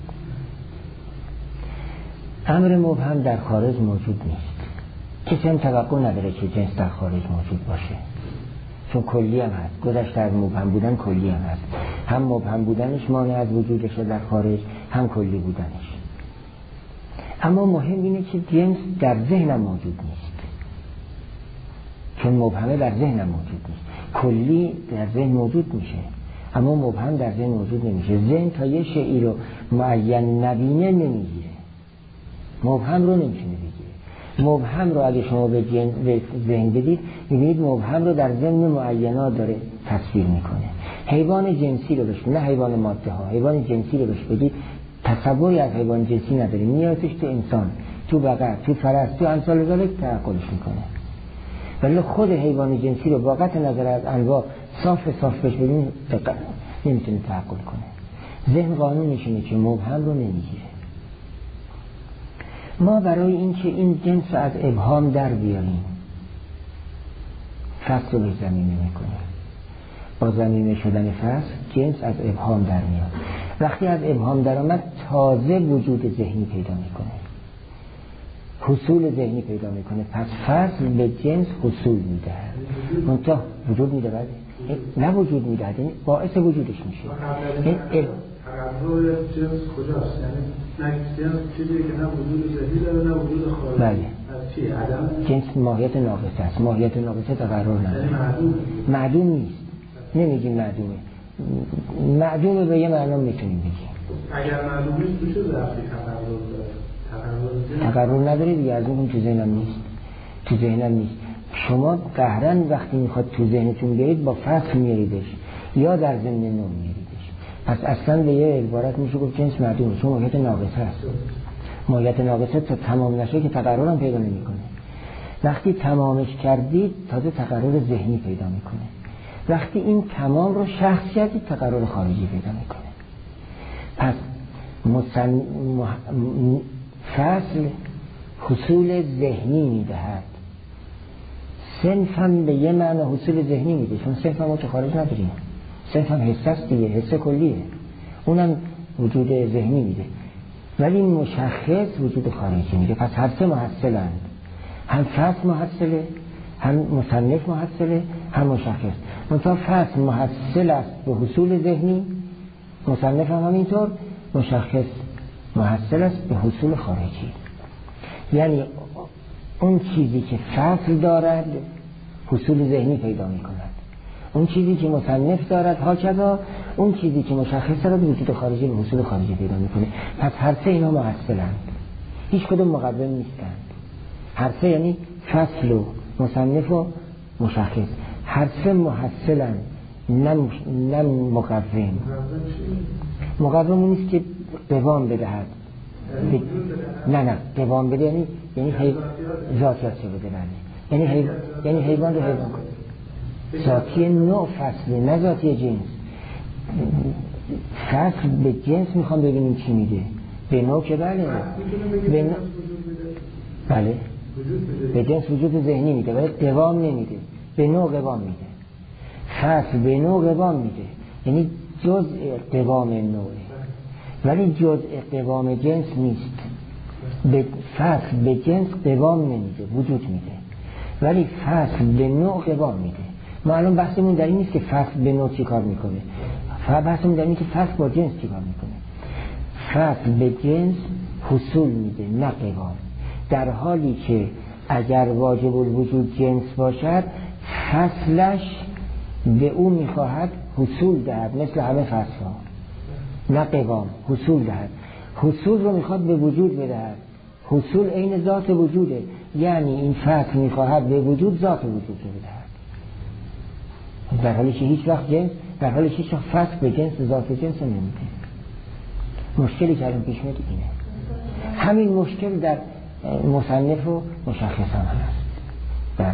امر مبهم در خارج موجود نیست. کسی هم توقع نداره که جنس در خارج موجود باشه، چون کلی هم هست. گذشته در مبهم بودن کلی هم هست. هم مبهم بودنش مانع از وجودش در خارج، هم کلی بودنش. اما مهم اینه که جنس در ذهنم موجود نیست، چون مبهمه در ذهنم موجود نیست. کلی در ذهن موجود میشه. اما مبهم در ذهن موجود نمیشه. ذهن تا یه شیئی رو معین نبینه نمیگیره، مبهم رو نمیتونه بگیره. مبهم رو اگه شما به ذهن بدید میبینید مبهم رو در ضمن معینات داره تصویر میکنه. حیوان جنسی رو بهش، نه حیوان ماده ها، حیوان جنسی رو بهش بدید تصوری از حیوان جنسی نداره، میارتش تو انسان، تو بقر، تو فرس، تو امثال ذالک تعقلش میکنه. ولی خود حیوان جنسی رو با قطع نظر از انواع صاف بهش بدین نمیتونه تعقل کنه. ذهن قانونش اینه که مبهم رو نمیگیره. ما برای اینکه این جنس از ابهام در بیاریم فصل رو به زمینه میکنیم. با زمینه شدن فصل جنس از ابهام در میاد. وقتی از ابهام در آمد تازه وجود ذهنی پیدا میکنه، حصول ذهنی پیدا میکنه. پس فصل به جنس حصول میده، منتها وجود میده، بعد نه وجود میده، یعنی باعث وجودش میشه. تقرر جنس کجاست؟ یعنی نه جنس چیزی که نه وجود ذهنی داره نه وجود خارجی. بله. از چی؟ عدم؟ جنس ماهیت ناقصه است. ماهیت ناقصه تقرر نداره. یعنی معدوم نیست. نمیگیم معدومه. معدومه به یه معنا میتونیم بگیم. اگر معدوم نیست تو چه ضعفی تقرر نداره دیگه. از اون تو ذهنم نیست. شما قهرن وقتی میخواد تو ذهنتون بیارید با فصل میاریدش یا در ضمن نوع میاریدش. پس اصلا به یه عبارت میشه گفت جنس معدومه، چون ماهیت ناقصه است. ماهیت ناقصه تا تمام نشه که تقرر هم پیدا نمیکنه. وقتی تمامش کردید تازه تقرر ذهنی پیدا میکنه. وقتی این تمام رو شخص کردید تقرر خارجی پیدا میکنه. پس فصل حصول ذهنی میدهد. صنف هم به یه معنی حصول ذهنی میده، چون صنف هم تو خارج نداریم. صنف هم حس است دیگه، حس کلیه، اونم وجود ذهنی میده. ولی مشخص وجود خارجی میده. پس هر سه محصلند، هم فصل محصله، هم مصنف محصله، هم مشخص. منتها فصل محصل است به حصول ذهنی، مصنف هم همینطور، مشخص محصل است به حصول خارجی. یعنی اون چیزی که فصل دارد حصول ذهنی پیدا می کند، اون چیزی که مصنف دارد هاکذا، اون چیزی که مشخص دارد وجود خارجی به حصول خارجی پیدا می کنه. پس هر سه اینا محصلند، هیچ کدوم مقوم نیستند. هر سه یعنی فصل و مصنف و مشخص، هر سه محصلند، نه مقوم. مقوم اون نیست که قوام بدهد، نه قوام بده، یعنی ذاتیات بده، یعنی حیوان رو حیوان کنه. ذاتی نوع فصل، نه ذاتی جنس. فصل به جنس میخوام ببینیم چی میده. به نوع که بله به جنس وجود ذهنی میده، ولی قوام نمیده. به نوع قوام میده. فصل به نوع قوام میده، یعنی جزء قوام نوعه، ولی جزء قوام جنس نیست. به فصل به جنس قوام نمیده، وجود میده، ولی فصل به نوع قوام میده. ما الان بحثمون در این نیست که فصل به نوع چی کار میکنه، بحثمون در این که فصل با جنس چی کار میکنه. فصل به جنس حصول میده، نه قوام. در حالی که اگر واجب الوجود جنس باشد فصلش به او میخواهد حصول دهد، مثل همه فصل ها، نه قوام، حصول دهد. حصول رو میخواد به وجود بدهد. حصول عین ذات وجوده، یعنی این فصل میخواهد به وجود ذات وجود رو بدهد، در حالی که هیچ وقت جنس، در حالی که هیچ وقت فصل به جنس ذات جنس نمیده. مشکلی که الان پیش میاد اینه. همین مشکل در مصنف و مشخص هم هست. بله.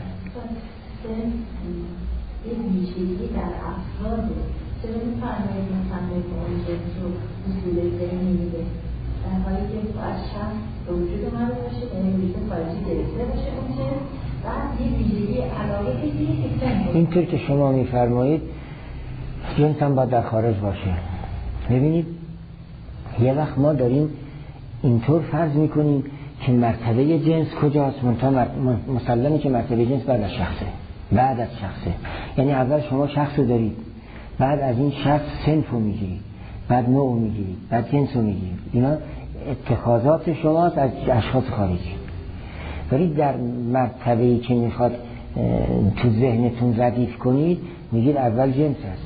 این ویژگی در افراد چرا می‌فرمایید مصنف اون جنس رو حصول ذهنی میده، در حالی که باید شخص به وجود اومده باشه، یعنی وجود خارجی گرفته باشه اون جنس، بعد یه ویژگی علاقه بگیره که سن. اینطور که شما می‌فرمایید جنس هم باید در خارج باشه. ببینید یه وقت ما داریم اینطور فرض می‌کنیم که مرتبه جنس کجاست، مسلمه که مرتبه جنس بعد از شخصه، بعد از شخصه. یعنی اول شما شخص رو دارید، بعد از این شخص صنف رو میگیرید، بعد نوع میگیرید، بعد جنس رو میگیرید. اینا اتخاذات شماست از اشخاص خارجی. ولی در مرتبه‌ای که میخواد تو ذهنتون ردیف کنید میگید اول جنس است،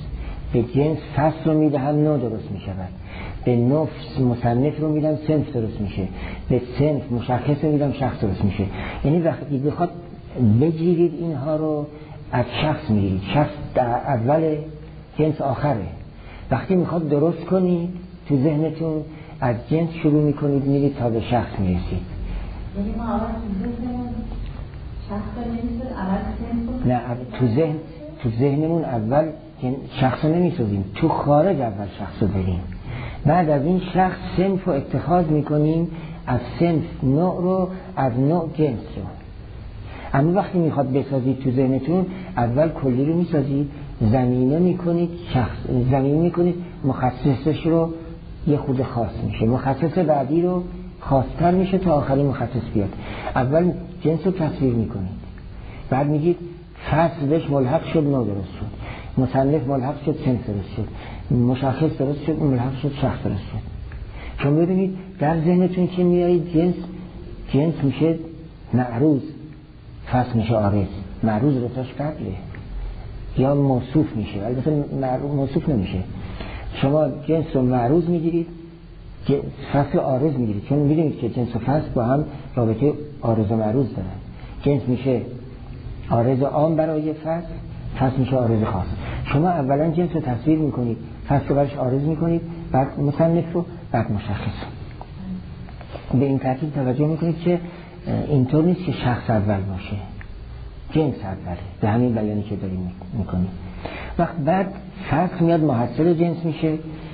به جنس فصل رو میدهم نوع درست میشود، به نفس مصنف رو میدم صنف درست میشه، به صنف مشخص رو میدم شخص درست میشه. یعنی وقتی بخواد بگیرید اینها رو از شخص میگیرید، شخص در اول جنس آخره. وقتی میخواد درست کنید تو ذهنتون از جنس شروع میکنید میرید تا به شخص میرسید. یعنی ما اول تو ذهنمون شخص نمیسید، اول صنف تو ذهنمون اول شخص رو نمیسازیم، تو خارج اول شخص رو داریم، بعد از این شخص صنف رو اتخاذ میکنیم، از صنف نوع رو، از نوع جنس رو. اما وقتی میخواد بسازید تو ذهنتون اول کلی رو میسازید، زمینه میکنید، زمینه میکنید، مخصصش رو یه خود خاص میشه، مخصص بعدی رو خاصتر میشه تا آخری مخصص بیاد. اول جنس رو تصویر میکنید، بعد میگید فصل بهش ملحق شد نوع درست شد، مصنف ملحق شد صنف درست شد، مشخص درست شد ملحق شد شخص درست شد. شما ببینید در ذهنتون که میایید جنس میشه معروض، فصل میشه عارض. معروض رتبهش قبله یا موصوف میشه، البته موصوف نمیشه. شما جنس رو معروض میگیرید، فصل عارض میگیرید، چون میدونید که جنس و فصل با هم رابطه عارض و معروض دارن. جنس میشه عارض عام برای فصل میشه عارض خاص. شما اولا جنس رو تصویر میکنید، فصل رو برش عارض میکنید، بعد مصنف رو، بعد مشخص. به این ترتیب توجه میکنید که اینطور نیست که شخص اول باشه، جنس اوله. به همین بیانی که داریم میکنیم. وقت بعد فصل میاد محصل جنس میشه،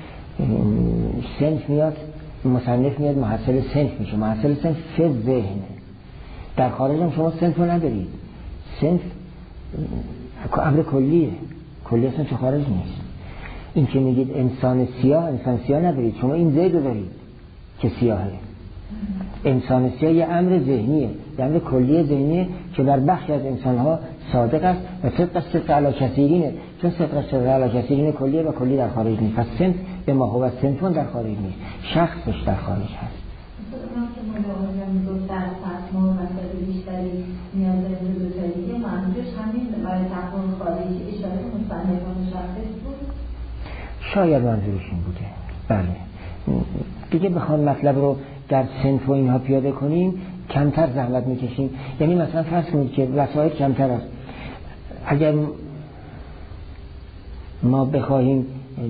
صنف میاد، مصنف میاد محصل صنف میشه. محصل صنف فی ذهن. در خارج هم شما صنف رو ندارید، صنف امر کلیه، کلی اصلا تو خارج نیست. این که میگید انسان سیاه ندارید، شما این زید رو دارید که سیاهه. انسان سیاه یه امر ذهنیه، یه امر کلی ذهنیه که بر بخشی از انسانها صادق است و صدق علی کثیرینه، چون صدق علی کثیرین کلیه و کلی در خارج نیست. پس صنف به ما هو صنفون در خارج نیست، شخصش در خارج هست. در فصل مسئله بیشتری نیاز به دوتایی منظورش همین برای تحقیق خارجی اشاره مصنف و مشخص بود؟ شاید منظورشون بوده، بله. دیگه بخوام مطلب رو در صنف و اینها پیاده کنیم کمتر زحمت میکشیم. یعنی مثلا فرض کنید که وسایل کمتر است. اگر ما بخواهیم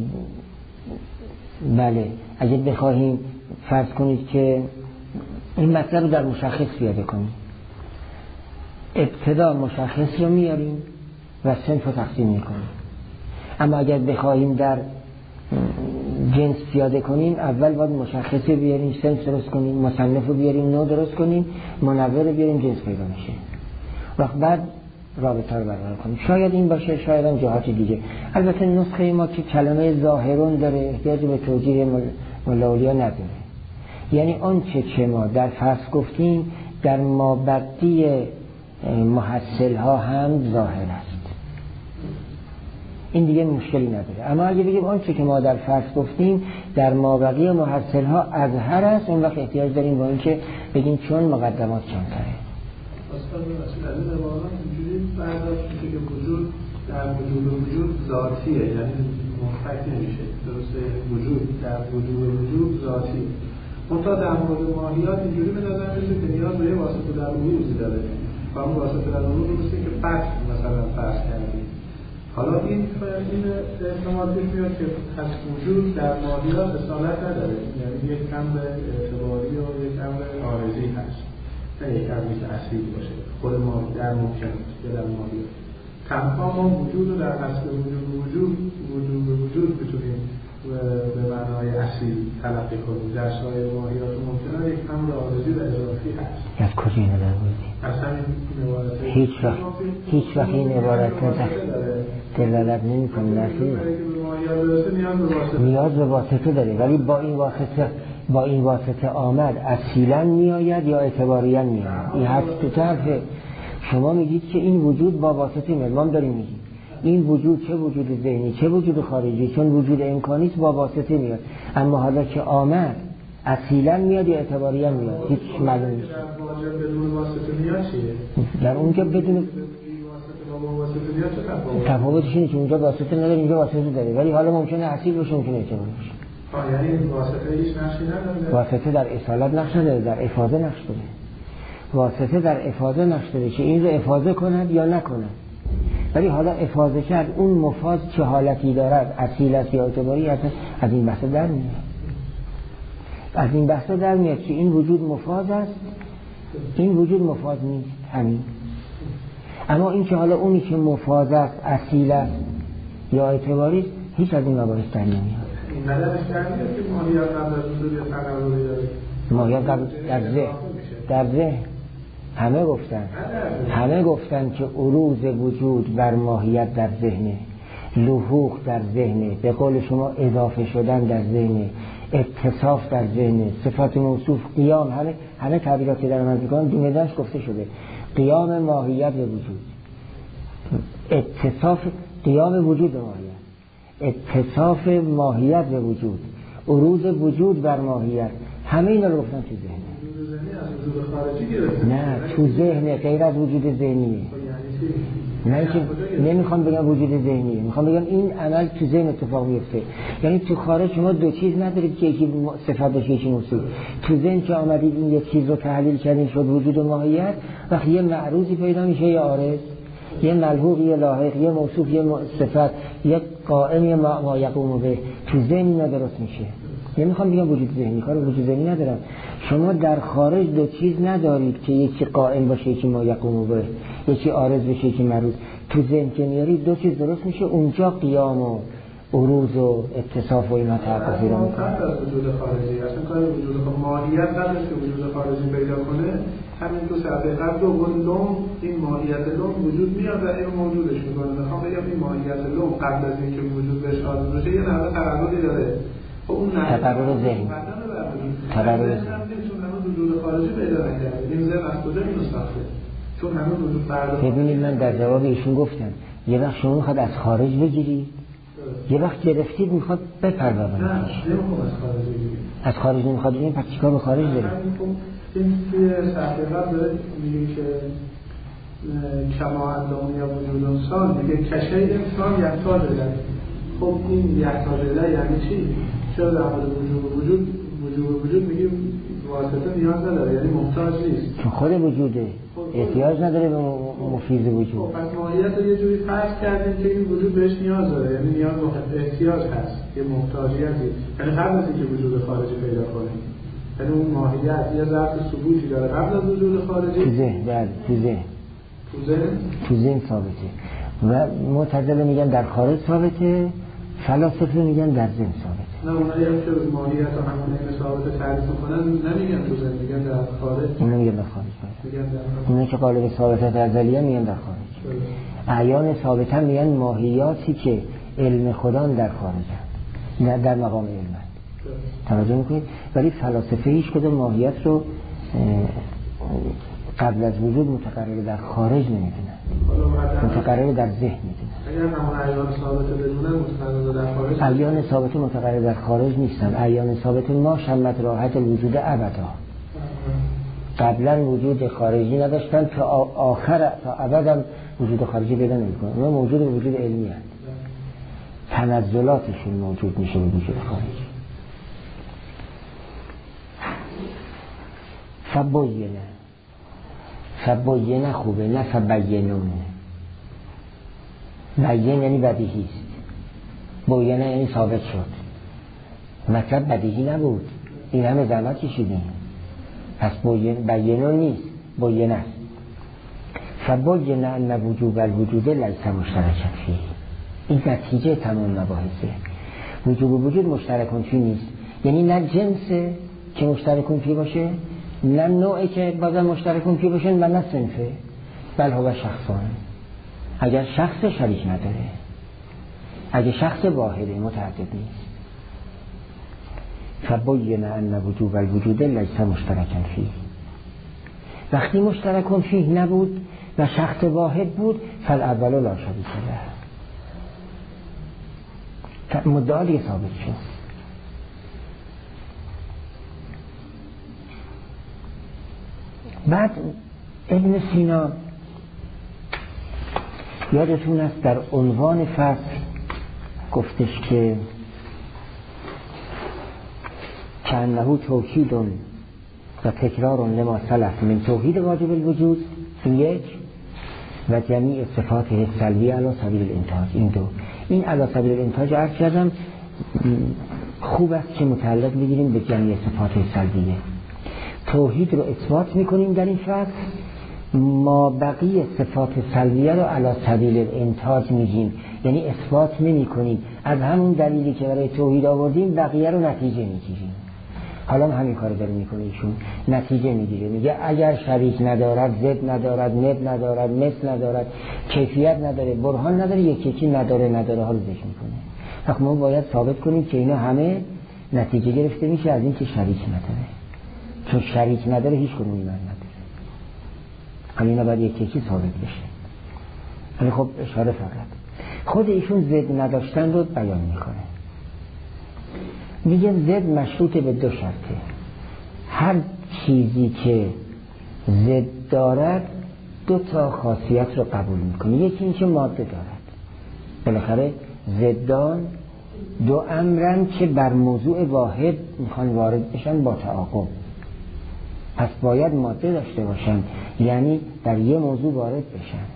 اگر بخواهیم فرض کنید که این مطلب رو در مشخص پیاده کنیم، ابتدا مشخص رو میاریم و صنف رو تقسیم میکنیم. اما اگر بخواهیم در جنس پیاده کنیم اول باید مشخص رو بیاریم، صنف درست کنیم، مصنف رو بیاریم، نوع درست کنیم، منور رو بیاریم، جنس پیدا میشه. وقت بعد رابطه رو برقرار کنیم. شاید این باشه، شاید هم جهات دیگه. البته نسخه ما که کلمه ظاهرون داره احتیاج به توجیه ملاولیا نداره. یعنی آنچه که ما در فصل گفتیم در مابقی محصل ها هم ظاهر است، این دیگه مشکلی نداره. اما اگه بگیم آنچه که ما در فصل گفتیم در مابقی محصل ها اظهر است، اون وقت احتیاج داریم با این که بگیم چون مقدمات کمتره. اصلا از این عبارات اینجوری برداشت میشه که وجود در وجود ذاتیه، یعنی منفک نمیشه. درسته؟ وجود در وجود ذاتی. منتها در مورد ماهیات اینجوری به نظر میرسه که نیاز به یه واسطه در عروضی داره و اون واسطه در عروض رو مثل که فصل مثلا فرض کردیم. حالا این احتمال پیش میاد که از وجود در ماهیات اصالت نداره، یعنی یک امر اعتباری و یک امر عارضی هست، نه یک امری که اصیل باشه. خود ما در ممکن یا در ماهیات تنها ما وجود رو در اصل وجود بتونیم به معنای اصیل تلقی کنیم. در سایر ماهیات ممکنه یک امر عارضی و اضافی هست. از کجا اینو در بودی؟ اصلا این عبارت هیچ وقت این عبارت دلالت نمی کنه نفی نیاز به واسطه داره، ولی با این واسطه آمد اصیلا میآید یا اعتباریا میآید. این هست تو طرف شما میگید که این وجود با واسطه میاد. ما داریم میگیم این وجود چه وجود ذهنی چه وجود خارجی، چون وجود امکانی با واسطه میاد. اما حالا که آمد اصیلا میاد یا اعتباریا میاد هیچ معلوم نیست. در اونجا بدون تفاوتش اینه که اونجا واسطه نداره، اینجا واسطه داره، ولی حالا ممکنه اصیل باشه، ممکنه اعتباری باشه. یعنی واسطه هیچ نقشی نداره؟ واسطه در اصالت نقش نداره، در افاضه نقش داره. واسطه در افاضه نقش داره که این رو افاضه کند یا نکند، ولی حالا افاضه کرد اون مفاض چه حالتی دارد، اصیل است یا اعتباری است، از این بحث در میاد. از این بحث در میاد که این وجود مفاض است، این وجود مفاض نیست، همین. اما این که حالا اونی که مفاض است، اصیل است یا اعتباری است، هیچ از این مباحث در نمیاد. این مدرش در میاد که ماهیت قبل از وجود یا تقرری داره؟ ماهیت قبل در ذهن همه گفتن که عروض وجود بر ماهیت در ذهنه، لحوق در ذهنه، به قول شما اضافه شدن در ذهنه، اتصاف در ذهنه، صفات موصوف، قیام، همه تعبیرات که در من میکنن دونه‌دانش گفته شده. قیام ماهیت به وجود، اتصاف قیام وجود به ماهیت، اتصاف ماهیت به وجود، عروض وجود بر ماهیت، همه اینا رو گفتن تو ذهنه. نه تو ذهنه، غیر از وجود ذهنیه. نه که نمیخوام بگم وجود ذهنیه، میخوام بگم این عمل تو ذهن اتفاق میفته. یعنی تو خارج شما دو چیز ندارید که یکی صفت باشه یکی موصوف. تو ذهن که آمدید این یک چیز رو تحلیل کردین شد وجود و ماهیت، وقتی یه معروضی پیدا میشه، یه عارض، یه ملحوق، یه لاحق، یه موصوف، یه صفت، یه قائم، یه ما یقوم به، تو ذهن اینا درست میشه. نمیخوام بگم وجود ذهنی، کار وجود ذهنی ندارم. شما در خارج دو چیز ندارید که یکی قائم باشه یکی ما یقوم به، یکی عارض بشه یکی معروض. تو ذهن که میارید دو چیز درست میشه، اونجا قیام و عروض و اتصاف و اینا تحقق پیدا میکنه. وجود خارجی اصلا کار وجود ماهیت نداره که وجود خارجی پیدا کنه. همین تو صفحه قبل دو لوم، این ماهیت لوم وجود میاد و این موجودش میکنه. میخوام بگم این ماهیت لوم قبل از اینکه وجود بهش حاضر بشه یه نوع تقرری داره. اون تقرر ذهن، تقرر ذهن چون همون وجود خارجی پیدا نکرده. این ذهن از کجا اینو ساخته؟ چون همون وجود فردا. ببینید من در جواب ایشون گفتم یه وقت شما میخواد از خارج بگیرید، یه وقت گرفتید میخواد بپرورید. نه نمیخوام از خارج بگیرید. از خارج نمیخواد بگیرید، پس چیکار به خارج داره؟ این توی صفحه قبل داره میگه که کما اندام یا وجود انسان، میگه کشه انسان یحتاج الیه. خب این یحتاج الیه یعنی چی؟ چرا در مورد وجود میگیم واسطه نیاز نداره، یعنی محتاج نیست. چون خود وجوده، احتیاج نداره به مفید وجود. خب پس ماهیت رو یه جوری فرض کردیم که این وجود بهش نیاز داره، یعنی نیاز به احتیاج هست، یه محتاجیتی. یعنی قبل از اینکه وجود خارجی پیدا کنیم، یعنی اون ماهیت یه ظرف ثبوتی داره قبل از وجود خارجی. تو ذهن، تو ذهن ثابته. و معتزله میگن در خارج ثابته، فلاسفه میگن در ذهن ثابته. نه اونایی هم که ماهیت و همون این ثابت تعریف میکنن نمیگن تو ذهن، میگن در خارج. اونا میگن در خارج. اونا که قالب ثابتات ازلیه میگن در خارج. اعیان ثابتا میگن ماهیاتی که علم خدا در خارجن، نه در مقام علم. توجه میکنید؟ ولی فلاسفه هیچ کدوم ماهیت رو قبل از وجود متقرر در خارج نمیدونن، متقرر در ذهن میدونن. اگر همون اعیان ثابته بدونن متقرر در خارج، اعیان ثابته متقرر در خارج نیستن. اعیان ثابته ما شمت راحت الوجود ابدا، قبلا وجود خارجی نداشتن تا آخر تا ابدا وجود خارجی پیدا نمیکنن. اونا موجود به وجود علمی هست، تنزلاتشون موجود میشه به وجود خارجی. فبینه خوبه، نه فبینونه. بیین یعنی بدیهی است، بینه یعنی ثابت شد. مطلب بدیهی نبود، این همه زحمت کشیدیم، پس بینون نیست، بینه است. فبینه ان وجوب الوجود لیس مشترکا فیه. این نتیجه تمام مباحثه. وجوب وجود مشترکون فی نیست، یعنی نه جنسه که مشترکون فی باشه، نه نوعی که بازم مشترکون فی باشن، و نه صنفه، بل هو شخصان. اگر شخص شریک نداره، اگر شخص واحده متعدد نیست. فبین ان وجوب الوجود لیس مشترکا فیه. وقتی مشترکون فیه نبود و شخص واحد بود، فالاول لا شریک له. مدعا دیگه ثابت شد. بعد ابن سینا یادتون است در عنوان فصل گفتش که کأنه توکید و تکرار لما سلف من توحید واجب الوجود یک و جمیع صفات سلبی علی سبیل الانتاج. این دو، این علی سبیل الانتاج عرض کردم خوب است که متعلق بگیریم به جمیع صفات سلبیه. توحید رو اثبات میکنیم در این فصل، ما بقیه صفات سلبیه رو علی سبیل الانتاج میگیم، یعنی اثبات نمی کنیم، از همون دلیلی که برای توحید آوردیم بقیه رو نتیجه میگیریم. حالا همین کار داره میکنه ایشون، نتیجه میگیره، میگه اگر شریک ندارد، ضد ندارد، ند ندارد، مثل ندارد، کیفیت نداره، برهان نداره، یکی نداره حال ذکر میکنه. پس ما باید ثابت کنیم که اینا همه نتیجه گرفته میشه از این که شریک نداره، چون شریک نداره هیچ کدوم ایمان نداره. اینا باید یکی ثابت بشه. ولی خب اشاره فقط خود ایشون ضد نداشتن رو بیان میکنه، میگه ضد مشروط به دو شرطه. هر چیزی که ضد دارد دو تا خاصیت رو قبول میکنه. یکی این که ماده دارد، بالاخره ضدان دو امرن که بر موضوع واحد میخوان وارد بشن با تعاقب، پس باید ماده داشته باشن، یعنی در یه موضوع وارد بشن.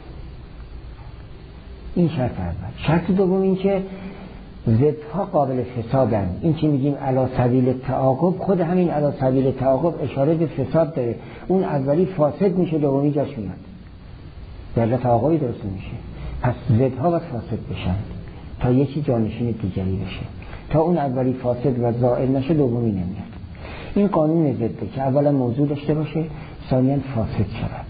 این شرط اول. شرط دوم این که ضدها قابل فسادن. این که میگیم علی سبیل تعاقب، خود همین علی سبیل تعاقب اشاره به فساد داره. اون اولی فاسد میشه، دومی جاش میاد، در تعاقبی درست میشه. پس ضدها باید فاسد بشن تا یکی جانشین دیگری بشه. تا اون اولی فاسد و زائل نشه دومی نمیاد. این قانون ضده که اولا موضوع داشته باشه، ثانیاً فاسد شود.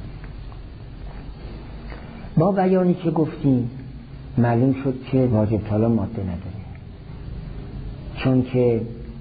با بیانی که گفتیم معلوم شد که واجب طلا ماده نداره، چون که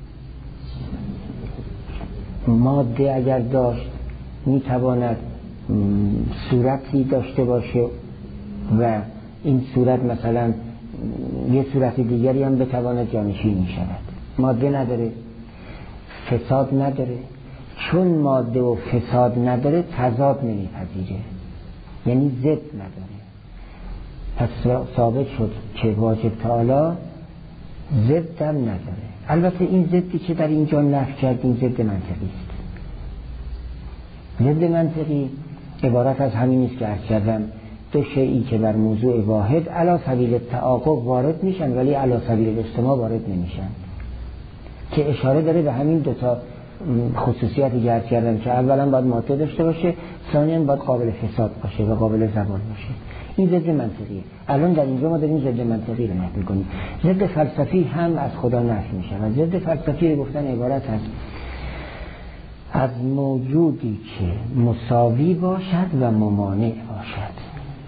ماده اگر داشت میتواند صورتی داشته باشه و این صورت مثلا یه صورت دیگری هم بتواند جانشین میشود. ماده نداره، فساد نداره. چون ماده و فساد نداره تضاد نمیپذیره، یعنی ضد نداره. پس ثابت شد که واجب تعالی ضد هم نداره. البته این ضدی که در اینجا نفی کردیم ضد منطقی است. ضد منطقی عبارت از همین است که عرض کردم، دو شیئی که بر موضوع واحد علی سبیل تعاقب وارد میشن ولی علی سبیل اجتماع وارد نمیشن، که اشاره داره به همین دوتا خصوصیاتی که عرض کردم که اولا باید ماده داشته باشه، ثانیاً باید قابل فساد باشه و قابل زوال باشه. این ضد منطقیه. الان در اینجا ما داریم ضد منطقی رو نفی می‌کنیم. ضد فلسفی هم از خدا نفی میشه و ضد فلسفی رو گفتن عبارت از موجودی که مساوی باشد و ممانع باشد.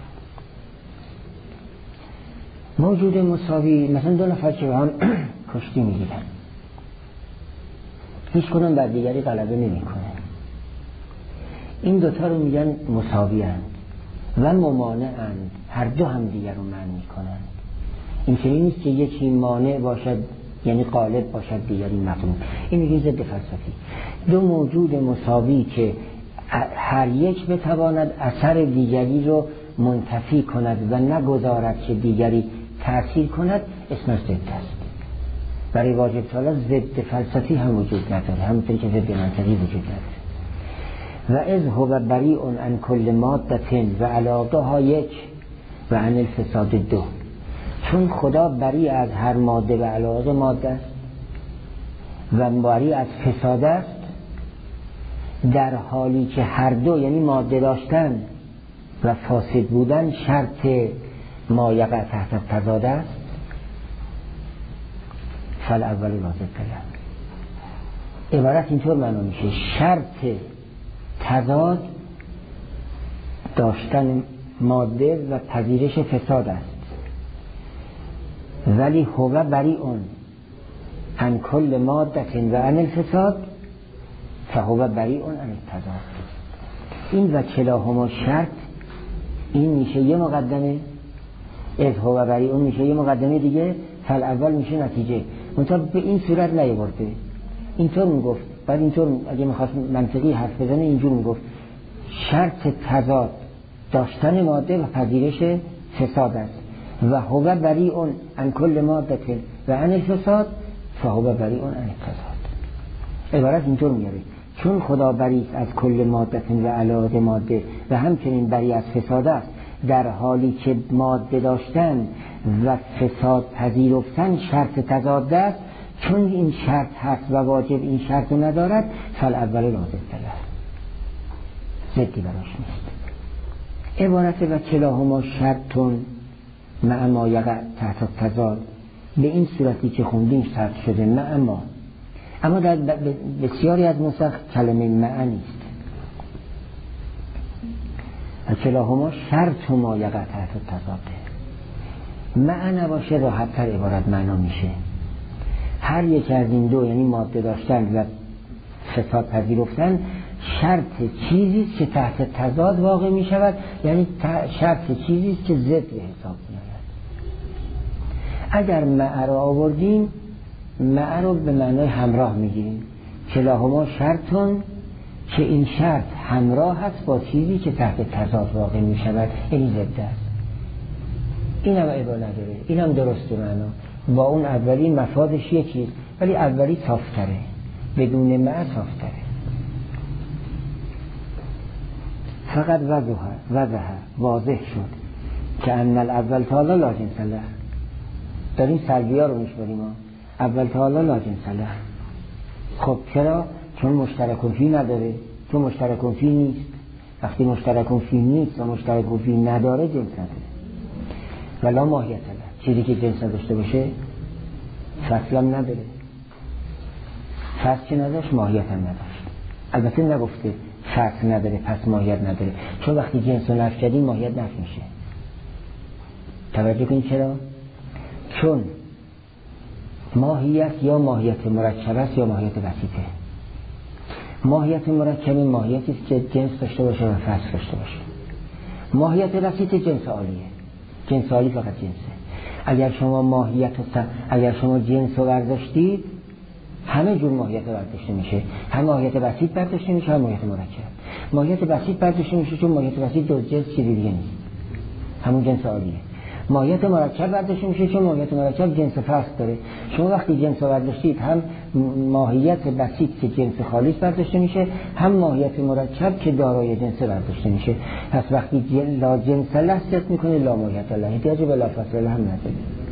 موجود مساوی، مثلا دو نفر که با هم کشتی میگیرن، هیچ کدوم بر دیگری غلبه نمی‌کنه. این دوتا رو میگن مساوی اند و ممانعند، هر دو هم دیگر رو منع میکنند. این چنین نیست که یکی مانع باشد یعنی غالب باشد دیگری مغلوب. این میگه ضد فلسفی. دو موجود مساوی که هر یک بتواند اثر دیگری رو منتفی کند و نگذارد که دیگری تأثیر کند، اسمش ضد است. برای واجب تعالی ضد فلسفی هم وجود نداره، همونطوری که ضد منطقی وجود نداره. و از هو بریء عن کل ماده و علاقها یک و عن الفساد دو. چون خدا بری از هر ماده و علاقه ماده است و بری از فساد است، در حالی که هر دو یعنی ماده داشتن و فاسد بودن شرط ما یقع تحت التضاد است، فالاول واجب طلب. عبارت اینطور معنا میشه: شرط تضاد داشتن ماده و پذیرش فساد است، ولی هو بریء عن کل ماده و عن الفساد فهو بریء عن التضاد. این و کلاهما شرط، این میشه یه مقدمه، از هو بریء میشه یه مقدمه دیگه، فالاول میشه نتیجه. منتها به این صورت نیاورده، اینطور میگفت. بعد اینطور اگه میخواست منطقی حرف بزنه اینجور میگفت: شرط تضاد داشتن ماده و پذیرش فساد است و هو بریء عن کل ماده و عن الفساد فهو بریء عن الفساد. عبارت اینطور میاره چون خدا بری از کل ماده و علاوه ماده و همچنین بری از فساد است، در حالی که ماده داشتن و فساد پذیرفتن شرط تضاد است، چون این شرط هست و واجب این شرط ندارد فالاول لازم تله، ضدی براش نیست. عبارت و کلاهما شرطون مع ما یقع تحت تضاد به این صورتی که خوندیم شرط شده مع ما، اما در بسیاری از نسخ کلمه مع نیست. و کلاهما شرط ما یقع تحت تضاده، مع نباشه راحت تر عبارت معنا میشه. هر یک از این دو یعنی ماده داشتن و فساد پذیرفتن شرط چیزی که تحت تضاد واقع می شود، یعنی شرط چیزی که ضد به حساب می آید. اگر مع را آوردیم مع رو به معنای همراه می گیریم، کلاهما شرطون که این شرط همراه هست با چیزی که تحت تضاد واقع می شود، یعنی ضد است. این هم عیب نداره، این هم درسته معنا با اون اولی مفادش یکیست، ولی اولی صافتره، بدون مع صافتره. فقط وضح واضح شد که ان الاول تعالی لا جنس له. داریم سلبی ها رو میشماریم، اول تعالی لا جنس له. خب چرا؟ چون مشترک فی نداره، چون مشترک فی نیست. وقتی مشترک فی نیست و مشترک فی نداره جنس نداره. ولا ماهیت له، چیزی که جنس داشته باشه فصل هم نداره، فصل که نداشت ماهیت هم نداشت. البته نگفته فصل نداره پس ماهیت نداره، چون وقتی جنس رو نفی کردیم ماهیت نفی میشه. توجه کنید چرا؟ چون ماهیت یا ماهیت مرکب است یا ماهیت بسیطه. ماهیت مرکب ماهیتی است که جنس داشته باشه و فصل داشته باشه. ماهیت بسیطه جنس عالیه، جنس عالی فقط جنسه. اگر شما جنس رو برداشتید همه جور ماهیت برداشته میشه، هم ماهیت بسیط برداشته میشه هم ماهیت مرکب. ماهیت بسیط برداشته میشه چون ماهیت بسیط دو جنس چیزی دیگه نیست، همون جنس عالیه. ماهیت مرکب برداشته میشه چون ماهیت مرکب جنس فصل داره. شما وقتی جنس رو برداشتید هم ماهیت بسیط که جنس خالص برداشته میشه، هم ماهیت مرکب که دارای جنس برداشته میشه. پس وقتی لا جنس له ست میکنه لا ماهیت له، احتیاج به لا فصل له هم نداره.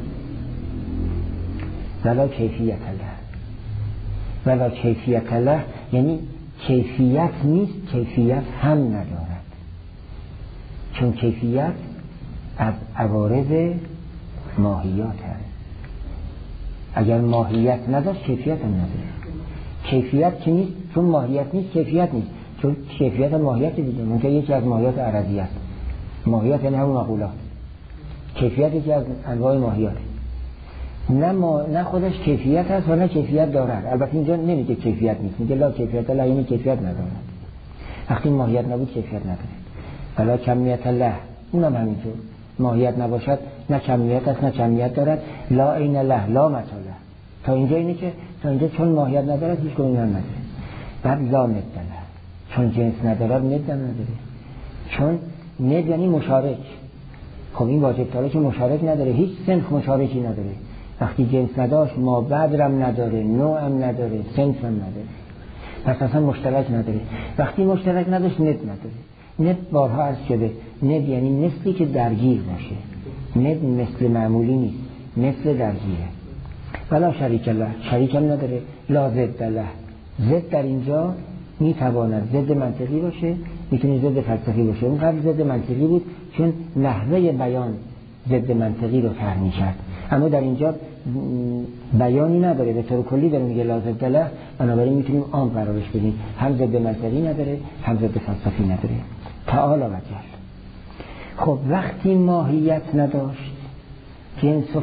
ولا کیفیت له، ولا کیفیت له یعنی کیفیت نیست، کیفیت هم ندارد، چون کیفیت از عوارض ماهیات هست. اگر ماهیت نداشت کیفیت هم نداره. کیفیت که نیست، چون ماهیت نیست کیفیت نیست، چون کیفیت ماهیت دیگه ممکن یکی از ماهیات عرضی است. ماهیت یعنی همون مقولات، کیفیت یکی از انواع ماهیات. نه خودش کیفیت هست و نه کیفیت دارد. البته اینجا نمیگه کیفیت نیست، میگه لا کیفیت له یعنی کیفیت ندارد. وقتی ماهیت نبود کیفیت نداره. ولا کمیت له اونم همینطور، ماهیت نباشد نه کمیت است نه کمیت دارد. لا عین له لا متى له، تا اینجا اینه که تا اینجا چون ماهیت ندارد هیچ گونه نداره. بعد لا ند له، چون جنس ندارد ند نداره، چون ند یعنی مشارک. خب این واجب تاره که مشارک نداره، هیچ صنف مشارکی نداره. وقتی جنس نداشت ما بدرم نداره، نوعم نداره، صنفم نداره، پس اصلا مشترک نداره. وقتی مشترک نداشت ند نداره. ند بارها عرض شده، ند یعنی مثلی که درگیر باشه، ند مثل معمولی نیست، مثل درگیره. ولا شریک له، شریک هم نداره. لا ضد له، ضد در اینجا میتواند ضد منطقی باشه، میتونه ضد فلسفی باشه. اون قبل ضد منطقی بود چون نحوه بیان ضد منطقی رو طرح می‌کرد، اما در اینجا بیانی نداره، به طور کلی داره میگه لا ضد له، بنابراین میتونیم عام قرارش بدیم، هم ضد منطقی نداره هم ضد فلسفی نداره. تعالی و جل. خب وقتی ماهیت نداشت جنس و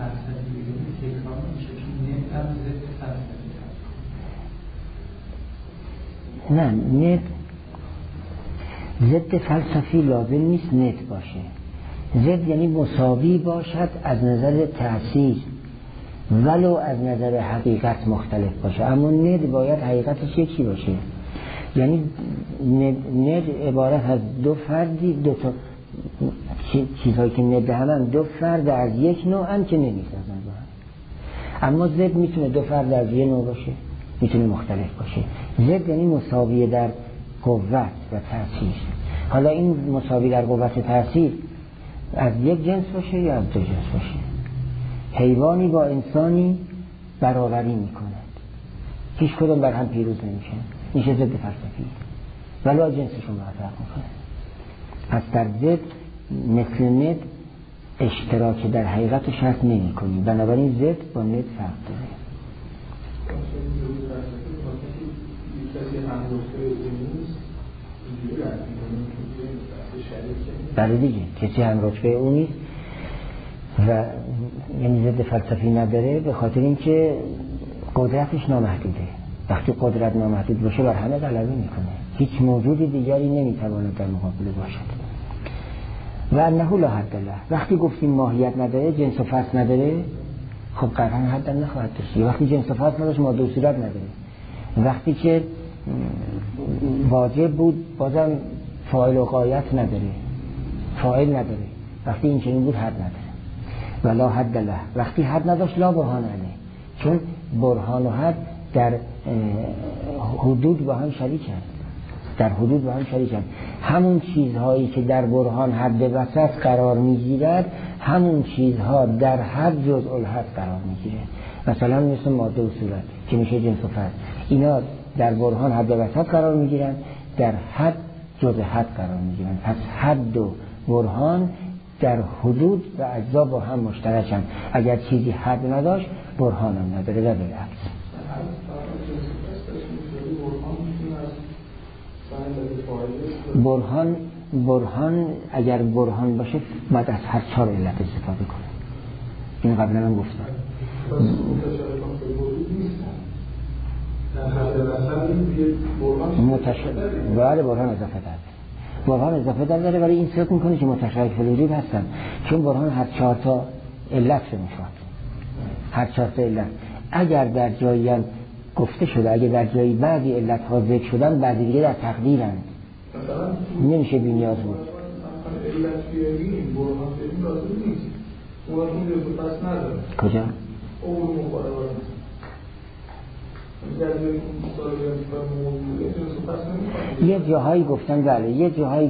نه ند ضد فلسفی لازم نیست ند باشه. ضد یعنی مساوی باشد از نظر تأثیر ولو از نظر حقیقت مختلف باشه، اما ند باید حقیقتش یکی باشه. یعنی ند عبارت از دو فردی، دو تا چیزهایی که ند همن دو فرد از یک نوعن که نمیسازن با هم. اما ضد میتونه دو فرد از یک نوع باشه، میتونه مختلف باشه. ضد یعنی مساویه در قوت و تأثیر. حالا این مساوی در قوت و تأثیر از یک جنس باشه یا از دو جنس باشه. حیوانی با انسانی برابری میکند، هیچ کدوم بر هم پیروز نمیشن، میشه ضد فلسفی، ولی جنسشون با فرق میکنه. پس در ضد مثل ند اشتراک در حقیقتش هست نمی کنیم، بنابراین ضد با ند فرق داره. بله دیگه، کسی هم رتبه اون نیست و یعنی ضد فلسفی نداره، به خاطر اینکه قدرتش نامحدوده. وقتی قدرت نامحدود باشه بر همه غلبه میکنه، هیچ موجود دیگری نمیتواند در مقابل باشد. و انه لا حد له، وقتی گفتیم ماهیت نداره، جنس و فصل نداره، خب قطعا حد نخواهد داشت. وقتی جنس و فصل نداشت ماده و صورت نداره. وقتی که واجب بود بازم فاعل و غایت نداره، فاعل نداره. وقتی این چنین بود حد نداره. ولا حد له، وقتی حد نداشت لا برهان علیه، چون برهان و حد در حدود با هم شریکن، در حدود با هم شریکن. همون چیزهایی که در برهان حد وسط قرار میگیرد، همون چیزها در حد جزء الحد قرار میگیره. مثلا مثل ماده و صورت که میشه جنس و فصل، اینا در برهان حد وسط قرار میگیرن، در حد جزء حد قرار میگیرن. پس حد و برهان در حدود و اجزا با هم مشترکن. اگر چیزی حد نداشت برهان هم نداره و بالعکس. برهان اگر برهان باشه باید از هر چهار علت استفاده کنه. این قبلا من گفتم. بله برهان اضافه داره. برهان اضافه داره، ولی این صدق میکنه که متشارک فی الوجود هستن، چون برهان هر چهار تا علت رو میخواد. هر چهار تا علت اگر در جایی گفته شده، اگر در جایی بعضی علت ها ذکر شدن، بعضی دیگه در تقدیرن، نمیشه بی‌نیاز بود. علت بیاریم برهان بیاریم لازم نیست. برهان جزء پس نداره. کجا؟ اول مقاربات یه جاهایی گفتن، بله یه جاهایی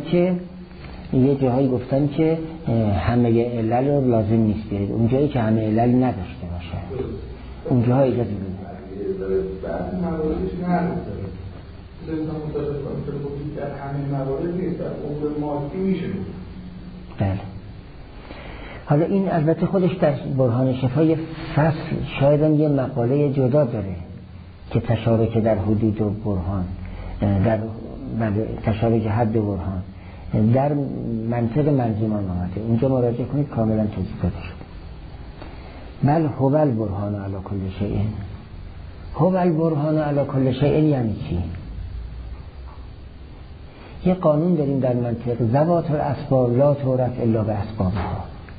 گفتن که همه علل رو لازم نیست بیارید، اون جایی که همه علل نداشته باشه اون جاها اجازه بدید. بعد مواردش نداره زندان متاسف کنید در همه موارد نیست، در امور مادی میشه. بله. حالا این البته خودش در برهان شفای فصل شاید یه مقاله جدا داره که تشابه در حدود و برهان، در تشابه حد و برهان در منطق منظومان آمده، اونجا مراجعه کنید کاملا توضیح داده شده. بل هو البرهان علی کل شیء. هو البرهان علی کل شیء یعنی چی؟ یه قانون داریم در منطق، ذوات الاسباب لا تعرف الا باسبابها.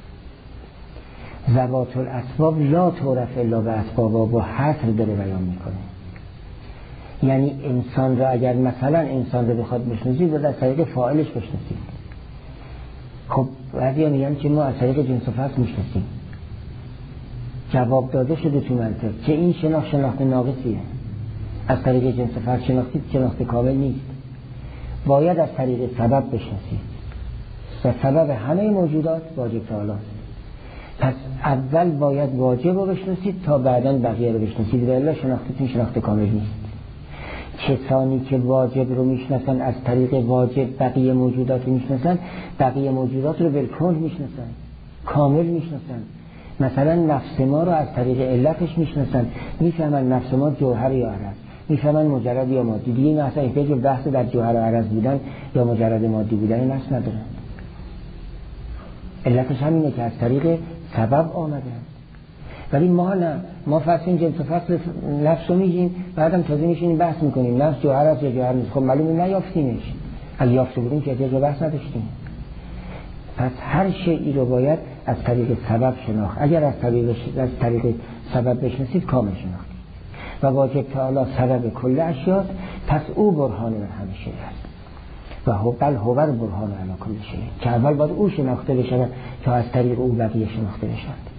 ذوات الاسباب لا تعرف الا باسبابها با حصر داره بیان میکنه. یعنی انسان را اگر مثلا انسان را بخواد بشناسید باید از طریق فاعلش بشناسید. خب بعضی میگن که ما از طریق جنس و فصل میشناسیم. جواب داده شده تو منطق که این شناخت ناقصیه. از طریق جنس و فصل شناختید شناخت کامل نیست. باید از طریق سبب بشناسید و سبب همه موجودات واجب تعالی. پس اول باید واجب رو بشناسید تا بعداً بقیه رو بشناسید، و الا شناختتون شناخت کامل نیست. کسانی که واجب رو میشناسن از طریق واجب بقیه موجودات رو میشناسن، بقیه موجودات رو بالکل میشناسن، کامل میشناسن. مثلا نفس ما رو از طریق علتش میشناسن، میفهمن نفس ما جوهر یا عرض، میفهمن مجرد یا مادی. دیگه این اصلا احتیاج به بحث در جوهر و عرض بودن یا مجرد مادی بودن این اصلا ندارن. علتش همینه که از طریق سبب آمدن. ولی ما نه، ما فصل جنس و فصل نفس رو میگیم، بعدم تازه میشینیم بحث میکنیم نفس جوهر است یا جوهر نیست. خب معلومه نیافتیمش، اگه یافته بودیم که احتیاج به بحث نداشتیم. پس هر شیئی رو باید از طریق سبب شناخت. اگر از طریق سبب بشناسید کامل شناختید و واجب تعالی سبب کل اشیاء، پس او برهان بر همه شیء است. و هو برهان علی کل شیء، که اول باید او شناخته بشه تا از طریق او بقیه شناخته بشند.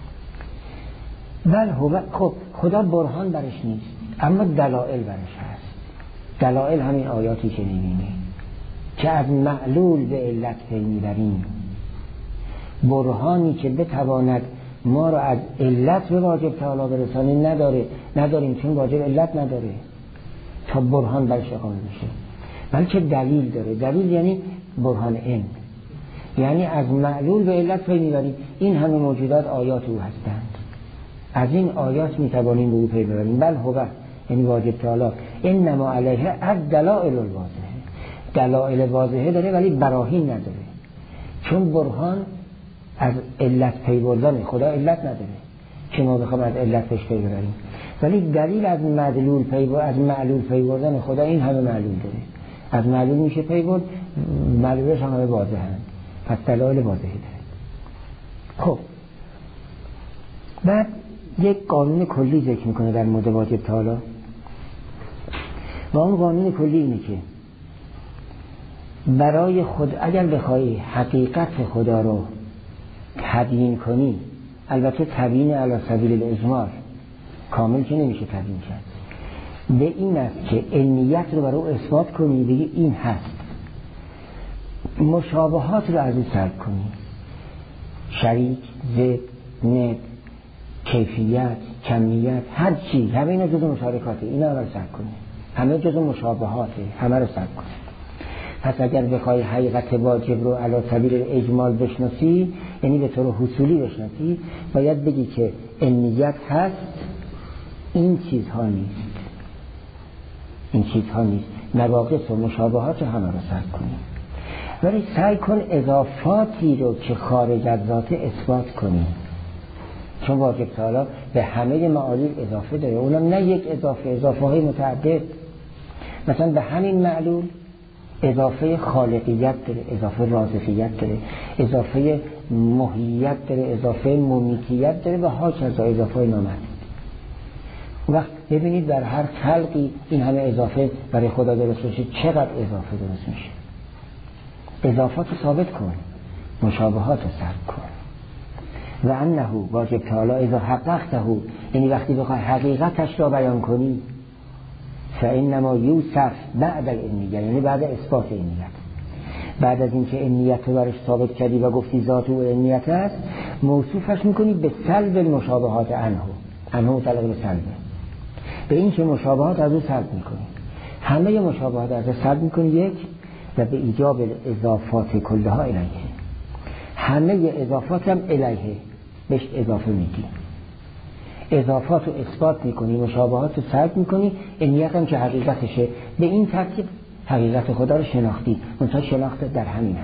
خب خدا برهان برش نیست، اما دلائل برش هست. دلائل همین آیاتی که می‌بینی که از معلول به علت پی می‌بریم، برهانی که بتواند ما رو از علت به واجب تعالی برسانه نداریم، چون واجب علت نداره تا برهان برش اقامه میشه، بلکه دلیل داره. دلیل یعنی برهان علم، یعنی از معلول به علت پی می‌بریم. این همه موجودات آیات او هستند، از این آیات میتوانیم به او پی ببریم. بل هو یعنی واجب تعالی انما علیه از دلائل الواضحه، دلائل واضحه داره ولی براهین نداره، چون برهان از علت پی بردن، خدا علت نداره که ما بخوام از علت پی ببریم، ولی دلیل از معلول پی بردن خدا این همه معلول داره. از معلول میشه پی برد، معلولش همه واضحه هست، پس دلائل واضحه داره. خب بعد یک قانون کلی ذکر میکنه در مورد واجب تعالی، و اون قانون کلی اینه که برای خود اگر بخوای حقیقت خدا رو تبیین کنی، البته تبیین علی سبیل الاجمال کامل که نمیشه تبیین کرد، به این است که علمیت رو برای او اثبات کنی، بگی این هست، مشابهات رو از او سلب کنی، شریک، ضد، ند، کیفیت، کمیت، هر چی، همه اینا جزء مشارکاته، اینا رو سلب کنی، همه جزء مشابهاته، همه رو سلب کنی. پس اگر بخوای حقیقت واجب رو علی سبیل اجمال بشناسی، یعنی به طور حصولی بشناسی، باید بگی که علمیت هست، این چیزها نیست، نواقص و مشابهات همه رو سلب کنی، ولی سعی کن اضافاتی رو که خارج از ذات اثبات کنی، چون واجب تعالی به همه معالم اضافه داره، اونم نه یک اضافه های متعدد. مثلا به همین معلول اضافه خالقیت داره، اضافه رازقیت داره، اضافه محییت داره، اضافه ممیتیت داره و هاکذا اضافه نامحدود. وقت ببینید در هر خلقی این همه اضافه برای خدا درست میشه، چقدر اضافه درست میشه. اضافات رو ثابت کن، مشابهات رو سلب کن. و انه واجب تعالی اذا حققته، یعنی وقتی بخوای حقیقتش را بیان کنی، فانما یوصف بعد العلمیت، یعنی بعد اثبات علمیت، بعد از اینکه علمیت رو برش ثابت کردی و گفتی ذات او علمیت است، موصوفش میکنی به سلب المشابهات عنه متعلق به سلبه، به این که مشابهات از او سلب میکنی، همه مشابهات از او سلب میکنی یک، و به ایجاب اضافات کلها الیه، همه اضافات هم الیه بهش اضافه میگی، اضافات رو اثبات میکنی، مشابهات رو سلب میکنی، علمیت هم که حقیقتشه. به این ترتیب حقیقت خدا رو شناختی. منتها شناخت در همین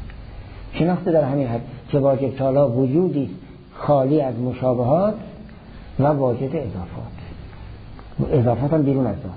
حد که واجب تعالی وجودی خالی از مشابهات و واجد اضافات هم بیرون از ذات.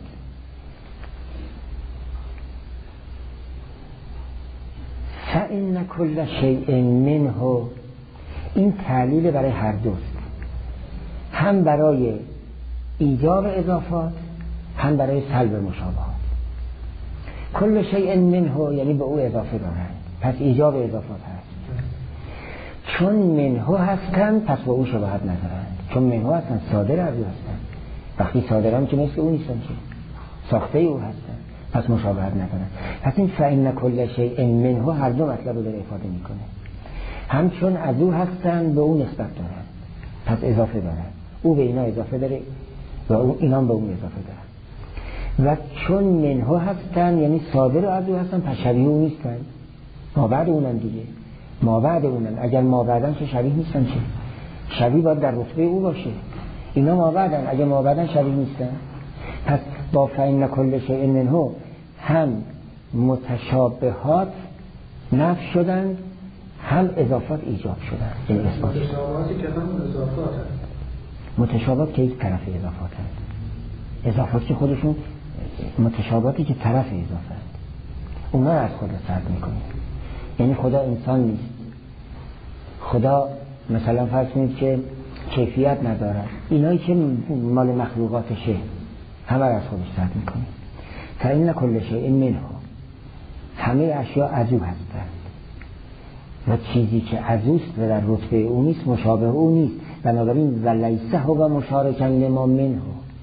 فإن كل شيء منه، این تعلیل برای هر دوست، هم برای ایجاب اضافات هم برای سلب مشابهات. کل شیء منه یعنی به او اضافه دارند، پس ایجاب اضافات هست. چون منه هستند پس به او شباهت ندارند، چون منه هستند صادر از او هستند. وقتی صادران که مثل او نیستن، که ساخته او هستند، پس مشابهت ندارند. پس این فإن کل شیء منه هر دو مطلب رو داره افاده میکنه، هم چون از او هستند به او نسبت دارند، پس اضافه دارند، او به اینا اضافه داره و اینا به اون اضافه دارن. و چون منه هستن یعنی صادر از او هستن، پس شبیه او نیستن، مابعد اونن دیگه، مابعد اونن. اگر مابعدن که شبیه نیستن، چه شبیه باید در رتبه او باشه، اینا مابعدن، اگر مابعدن شبیه نیستن. پس با فإن کل شیء منه هم متشابهات نفی شدن، هم اضافات ایجاب شدن. این اثبات متشابهاتی که هم اضافات هست، متشابهات که یک طرف اضافات هست، اضافات که خودشون متشابهاتی که طرف اضافه هست، اونا رو از خدا سلب میکنه. یعنی خدا انسان نیست، خدا مثلا فرض کنید که کیفیت نداره، اینایی که مال مخلوقاتشه همه رو از خودش سلب میکنه. فإن کل شیء منه، همه اشیا از او هستند و چیزی که از اوست و در رتبه او نیست مشابه او نیست. بنابراین ولیسه هو مشارکا لما منه،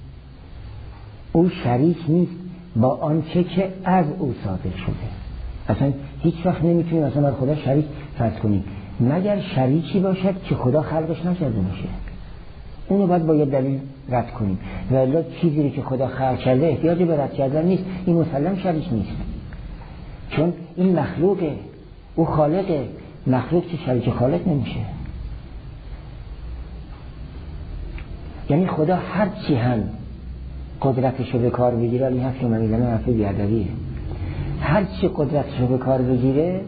او شریک نیست با آنچه که از او صادر شده. اصلا هیچ وقت نمیتونیم اصلا بر خدا شریک فرض کنیم مگر شریکی باشد که خدا خلقش نکرده باشه. اونو باید با یه دلیل رد کنیم. و الا چیزی که خدا خلق کرده احتیاج به رد کردن نیست، این مسلم شریک نیست، چون این مخلوقه، او خالقه. مخلوق که شریک خالق نمیشه. یعنی خدا هر چی هم قدرتشو به کار بگیره، این حرف که من میزنم حرف بیادبیه، هر چی قدرتشو به کار بگیره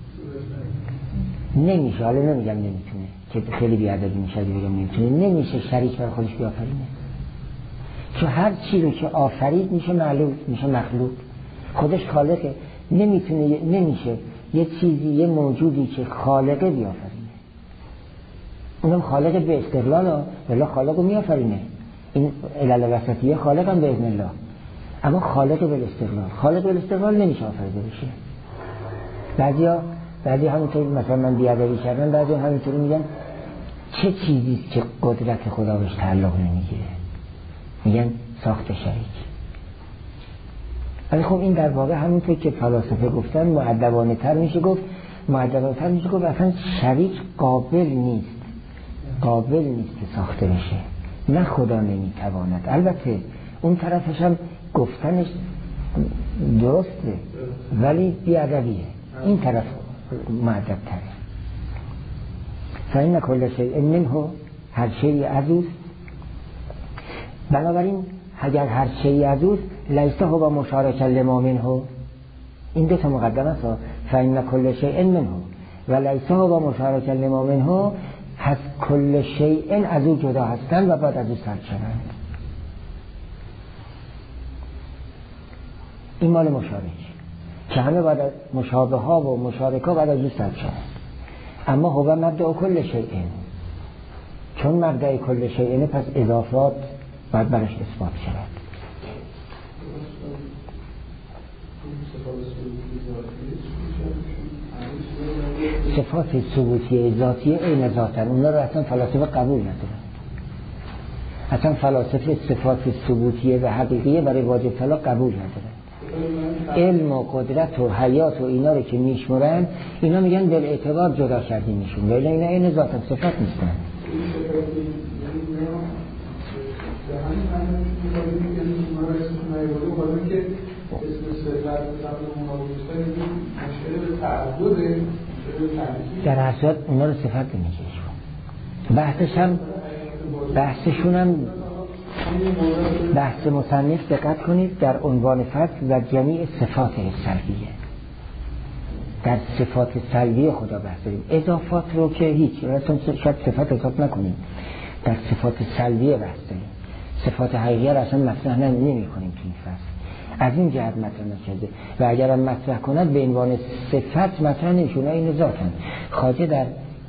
نمیشه. حالا نمیگم نمیتونه که خیلی بیادبی میشه بگم نمیتونه، نمیشه شریک بر خودش بیافرینه، چون هر چی رو که آفرید میشه معلوم، میشه مخلوق. خودش خالقه، نمیتونه، نمیشه یه چیزی، یه موجودی که خالقه بیافرینه. اونم خالق به استقلال، ولی خالق رو میافرینه. این علل وسطیه خالق هم به اذن الله، اما خالق به استقلال، خالق به استقلال نمیشه آفریده بشه. بعضی همونطور مثلا من بیادبی کردن، بعضی همونطوری میگن چه چیزیست که قدرت خدا بهش تعلق نمیگیره، میگن ساخت شریک. ولی خب این در واقع همونطور که فلاسفه گفتن مؤدبانه تر میشه گفت، اصلا شریک قابل نیست که ساخته بشه، نه خدا نمیتواند. البته اون طرفش هم گفتنش درسته ولی بیادبیه، این طرف مؤدب تره. فإن كل شيء منه، هر شیء از اوست. بنابراین اگر هر شیء از اوست لیس هو مشارکا لما منه، این دو تا مقدمه است. فإن كل شيء منه و لیس هو مشارکا لما منه، هست کل شیء از او جدا هستند و بعد از او سرد شوند. این مال مشارک که همه بعد از مشابه ها و مشارکا بعد از او سرد شوند. اما هو مبدأ کل شیء، چون مبدأ کل شیء پس اضافات باید برش اثبات شود. صفات ثبوتی ذاتی عین ذاتن، اونا رو اصلا فلاسفه قبول ندارن. اصلا فلاسفه صفات ثبوتیه و حقیقیه برای واجب طلاق قبول ندارن. علم و قدرت و حیات و اینا رو که میشمرن، اینا میگن بل اعتبار جدا کردیمشون، ولی اینا عین ذاتن، صفات نیستن. در اصل اونا رو صفت نمیشه. بحثشون هم بحث مصنف دقت کنید در عنوان فصل و جمیع صفات سلبیه، در صفات سلبی خدا بحث داریم. اضافات رو که هیچ اصلا شاید صفت اضافه نکنیم، در صفات سلبی بحث داریم. صفات حقیقیه رو اصلا مطرح نمی کنیم تو این فصل، از این جهت مطرح نشده و اگر هم مطرح کند به عنوان صفت مطرح نمیشونه، این ذاتن. خواجه در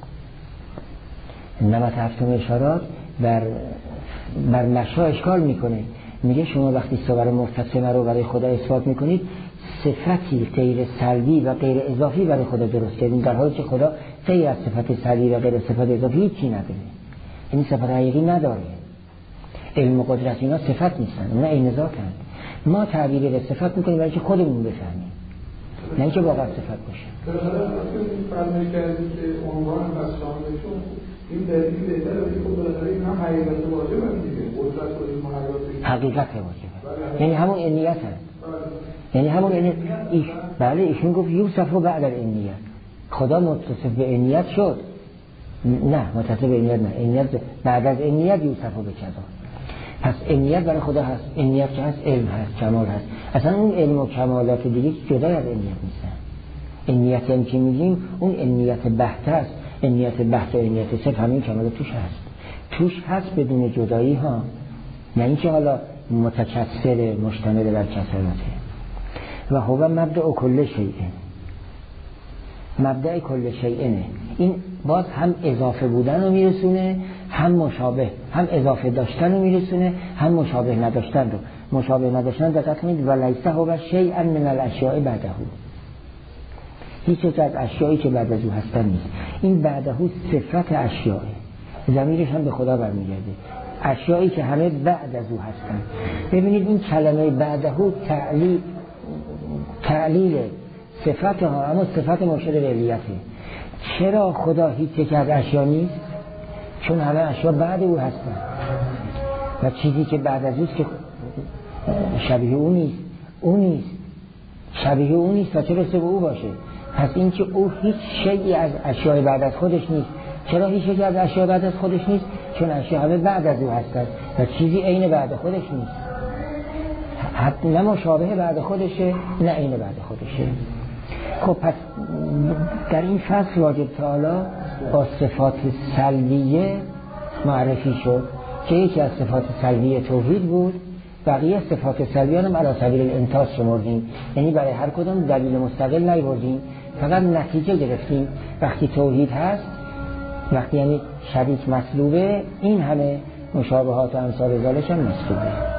97 اشارات بر نشا اشکال میکنه، میگه شما وقتی صور متصله رو برای خدا اثبات میکنید، صفتی غیر سلبی و غیر اضافی برای خدا درست کردین، در حالی که خدا غیر از صفت سلبی و غیر صفت اضافی هیچی نداره، این صفت حقیقی نداره. علم و قدرت اینا صفت نیستن، اونا عین ذاتن. ما تعبیر به صفت میکنیم برای که خودمون بفهمیم، نه اینکه واقعا صفت باشه. در حالا فرمایش کردیم که عنوان بسامشون این دلیل بهتره، ولی خب بالاخره این هم حقیقت واجب هم دیگه، قدرت و علم و حقیقت واجب، یعنی همون علمیت هست. یعنی همون بله ایشون گفت یوسف و بعد العلمیت، خدا متصف به علمیت شد. نه متصف به علمیت نه، علمیت بعد از علمیت یوسف رو بکذا. پس علمیت برای خدا هست، علمیت که هست علم هست، کمال هست. اصلا اون علم و کمالات دیگه جدا از علمیت نیستن. علمیت هم که میگیم اون علمیت بحت هست، علمیت بحت و علمیت صرف همین کمالات توش هست بدون جدایی ها، نه اینکه حالا متکثر مشتمل بر کثرته. و هو مبدأ کل شیء، مبدأ کل شیء این باز هم اضافه بودن رو میرسونه، هم مشابه، هم اضافه داشتن رو میرسونه، هم مشابه نداشتن رو. مشابه نداشتن دقت کنید و لیس هو شیئا من الاشیاء بعده، هیچ یک از اشیایی که بعد از او هستن نیست. این بعده صفت اشیاء، ضمیرش هم به خدا برمیگرده. اشیایی که همه بعد از او هستن. ببینید این کلمه بعده تعلیل صفت ها، اما صفت مشیر به علیته. چرا خدا هیچ یک از اشیا نیست؟ چون همه اشیا بعد او هستن و چیزی که بعد از اوست که شبیه او نیست، او نیست، شبیه او نیست تا چه رسه به او باشه. پس این که او هیچ شیئی از اشیاء بعد از خودش نیست. چرا هیچ شیئی از اشیاء بعد از خودش نیست؟ چون اشیاء همه بعد از او هستن و چیزی عین بعد خودش نیست. نه مشابه بعد خودشه نه عین بعد خودشه. خب پس در این فصل واجب تعالی با صفات سلبیه معرفی شد که یکی از صفات سلبیه توحید بود، بقیه صفات سلبیان هم علی سبیل الامتاز شمردیم، یعنی برای هر کدام دلیل مستقل نیاوردیم، فقط نتیجه گرفتیم. وقتی توحید هست، وقتی یعنی شریک مطلوبه، این همه مشابهات و امثال ذالک هم مطلوبه.